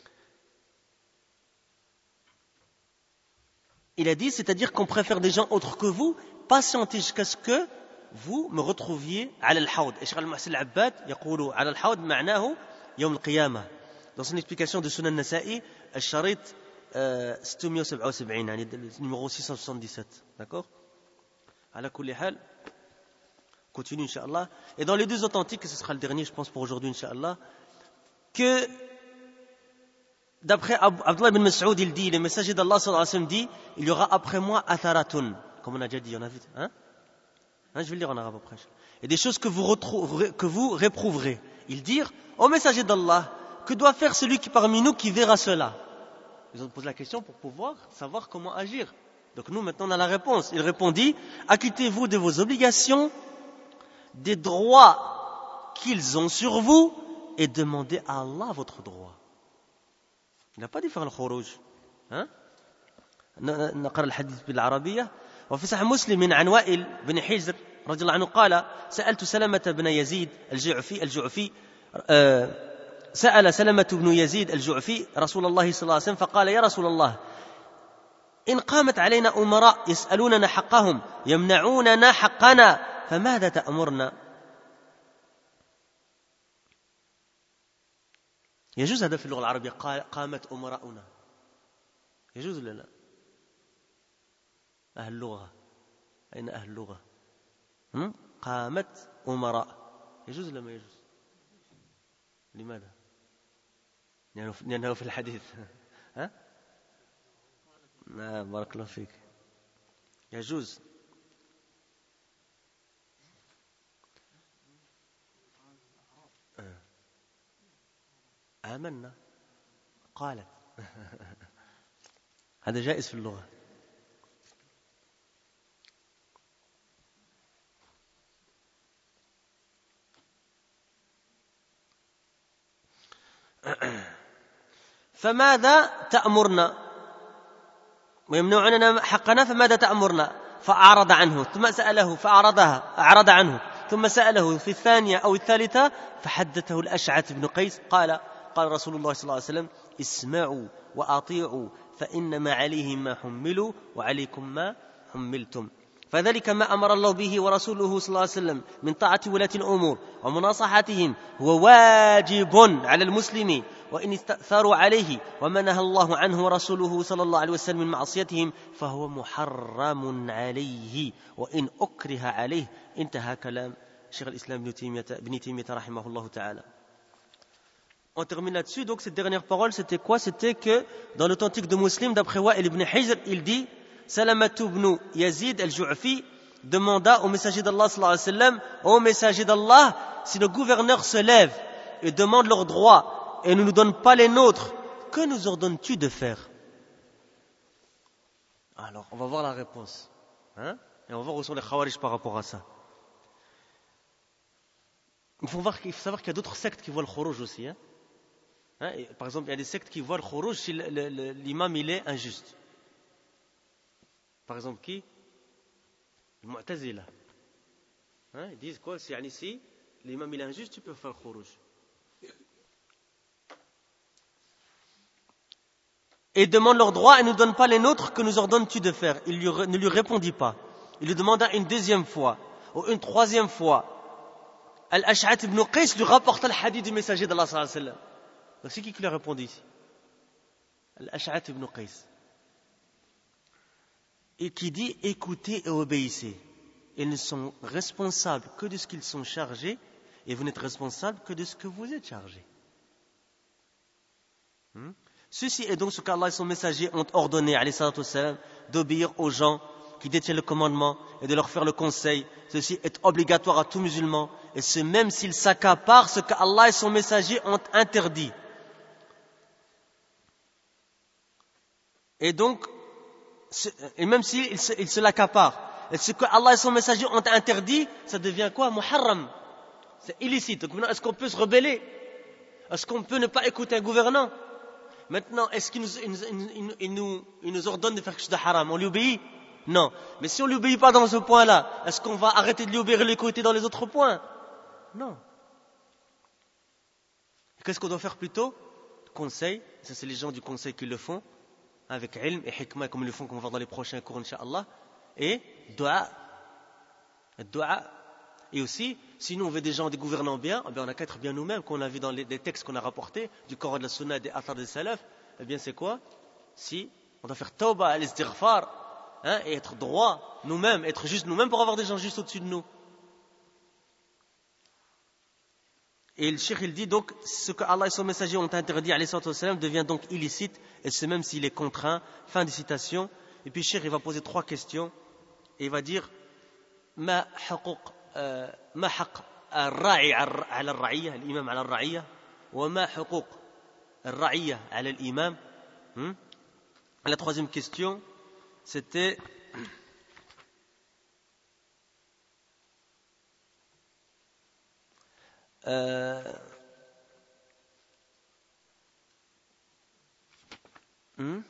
Il a dit, c'est-à-dire qu'on préfère des gens autres que vous, patientez jusqu'à ce que vous me retrouviez à l'al-hawd. Et Cheikh al-Muhsin al-Abbad, يقول على الحوض معناه يوم القيامة. Dans son explication de Sunan Nasa'i, al-Sharit six cent soixante-dix-sept, numéro six cent soixante-dix-sept. D'accord? Ala kulli hal, continue, Inch'Allah. Et dans les deux authentiques, et ce sera le dernier, je pense, pour aujourd'hui, Inch'Allah, que d'après Abdullah ibn Mas'ud, il dit, le messager d'Allah sallallahu alayhi wa sallam dit, il y aura après moi atharatun, comme on a déjà dit, on a vu, hein? hein je vais le lire en arabe après. Et des choses que vous, retrouverez, que vous réprouverez. Ils dirent, ô messager d'Allah, que doit faire celui qui parmi nous qui verra cela? Ils ont posé la question pour pouvoir savoir comment agir. Donc nous maintenant on a la réponse. Il répondit, acquittez-vous de vos obligations, des droits qu'ils ont sur vous et demandez à Allah votre droit. Il n'a pas dit faire le khuruj. Hein? نقرأ الحديث بالعربية. وفي صحيح مسلم عن وائل بن حجر رضي الله عنه قال سألت سلمة بن يزيد الجعفي الجعفي آه سأل سلمة بن يزيد الجعفي رسول الله صلى الله عليه وسلم فقال يا رسول الله إن قامت علينا أمراء يسألوننا حقهم يمنعوننا حقنا فماذا تأمرنا؟ يجوز هذا في اللغة العربية قامت أمراؤنا يجوز ولا لا؟ أهل اللغة أين أهل اللغة؟ قامت أمراء يجوز ولا ما يجوز؟ لماذا؟ لأنه في الحديث ها؟ نعم بارك الله فيك يجوز آمنا قالت هذا جائز في اللغة. فماذا تأمرنا ويمنعوننا حقنا فماذا تأمرنا؟ فأعرض عنه ثم سأله فأعرضها أعرض عنه ثم سأله في الثانية أو الثالثة فحدثه الأشعث بن قيس قال قال رسول الله صلى الله عليه وسلم اسمعوا وأطيعوا فإنما عليهم ما حملوا وعليكم ما حملتم. فذلك ما أمر الله به ورسوله صلى الله عليه وسلم من طاعة ولاة الأمور ومناصحتهم هو واجب على المسلم وإن استأثروا عليه وما نهى الله عنه ورسوله صلى الله عليه وسلم من معصيتهم فهو محرم عليه وإن أكره عليه. انتهى كلام شيخ الإسلام ابن تيمية, ابن تيمية رحمه الله تعالى. On termine là-dessus. Donc cette dernière parole, c'était quoi? C'était que dans l'authentique de Muslim, d'après Wa'il ibn Hijr, il dit Salamatu ibn Yazid al-Ju'fi demanda au messager d'Allah sallallahu alayhi wa sallam, ô messager d'Allah, si nos gouverneurs se lèvent et demandent leurs droits et ne nous donnent pas les nôtres, que nous ordonnes-tu de faire? Alors, on va voir la réponse. Hein? Et on va voir où sont les Khawarij par rapport à ça. Il faut, voir, il faut savoir qu'il y a d'autres sectes qui voient le Khuruj aussi. Hein? Hein? Et, par exemple, il y a des sectes qui voient le Khuruj si le, le, le, l'imam il est injuste. Par exemple, qui? Le Mu'tazila. Hein? Ils disent quoi? C'est si l'imam il est injuste, tu peux faire le Khuruj. et demande leurs droits et ne donne pas les nôtres, que nous ordonnes-tu de faire? Il lui, ne lui répondit pas. Il lui demanda une deuxième fois, ou une troisième fois. Al-Ash'ath ibn Qais lui rapporta le hadith du messager d'Allah sallallahu alayhi wa sallam. Donc c'est qui qui lui a répondu ici? Al-Ash'ath ibn Qais. Et qui dit écoutez et obéissez. Ils ne sont responsables que de ce qu'ils sont chargés, et vous n'êtes responsables que de ce que vous êtes chargés. Hmm? Ceci est donc ce qu'Allah et son messager ont ordonné, alayhi salatu wassalam, d'obéir aux gens qui détiennent le commandement et de leur faire le conseil. Ceci est obligatoire à tout musulman, et ce même s'il s'accapare ce qu'Allah et son messager ont interdit. Et donc, et même s'il se, il se l'accapare, et ce que Allah et son messager ont interdit, ça devient quoi? Muharram. C'est illicite. Donc maintenant, est-ce qu'on peut se rebeller? Est-ce qu'on peut ne pas écouter un gouvernant? Maintenant, est-ce qu'il nous, il, il, il, nous, il nous ordonne de faire quelque chose de haram? On lui obéit? Non. Mais si on ne lui obéit pas dans ce point-là, est-ce qu'on va arrêter de lui obéir et l'écouter dans les autres points? Non. Qu'est-ce qu'on doit faire plutôt? Conseil. Ça, c'est les gens du conseil qui le font, avec ilm et hikmah, comme ils le font, comme on va voir dans les prochains cours, Inch'Allah. Et dua. Dua. Et aussi, si nous on veut des gens, des gouvernants bien, eh bien on a qu'à être bien nous-mêmes, qu'on a vu dans les, les textes qu'on a rapportés, du Coran de la Sunna et des Athar des Salaf. Eh bien c'est quoi? Si on doit faire tawba, al-istighfar, hein, et être droit nous-mêmes, être juste nous-mêmes pour avoir des gens juste au-dessus de nous. Et le cheikh il dit donc, ce que Allah et son messager ont interdit, alayhi salatu wassalam, devient donc illicite, et c'est même s'il est contraint. Fin de citation. Et puis le cheikh il va poser trois questions, et il va dire Ma huquq ما حق الراعي على الرعية الإمام على الرعية وما حقوق الرعية على الإمام. La troisième question, c'était euh, hmm?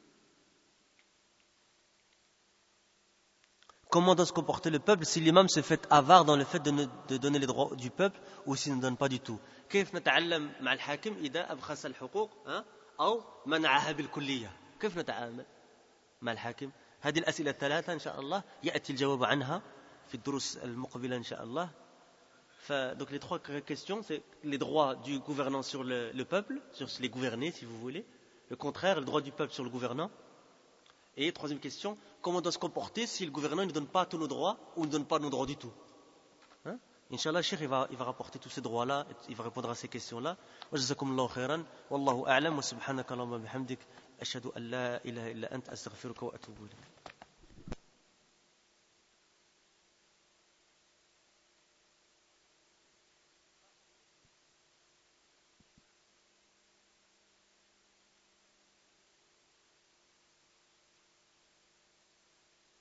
Comment doit se comporter le peuple si l'imam se fait avare dans le fait de, ne, de donner les droits du peuple ou s'il ne donne pas du tout? كيف نتعلم مع الحاكم إذا أبخس الحقوق أو منعها بالكلية؟ كيف نتعامل مع الحاكم؟ هذه الأسئلة الثلاثة إن شاء الله يأتي الجواب عنها في الدروس المقبلة إن شاء الله. Donc les trois questions, c'est les droits du gouvernant sur le, le peuple, sur les gouvernés si vous voulez. Le contraire, le droit du peuple sur le gouvernant. Et troisième question, comment on doit se comporter si le gouvernant ne donne pas tous nos droits ou ne donne pas nos droits du tout? Hein? Inch'Allah, le cheikh il va, il va rapporter tous ces droits-là, il va répondre à ces questions-là. Wa jazakumullahu khairan, wallahu a'lam, wa subhanaka Allahumma bihamdik, ashhadu an la ilaha illa anta astaghfiruka wa atubu ilayk.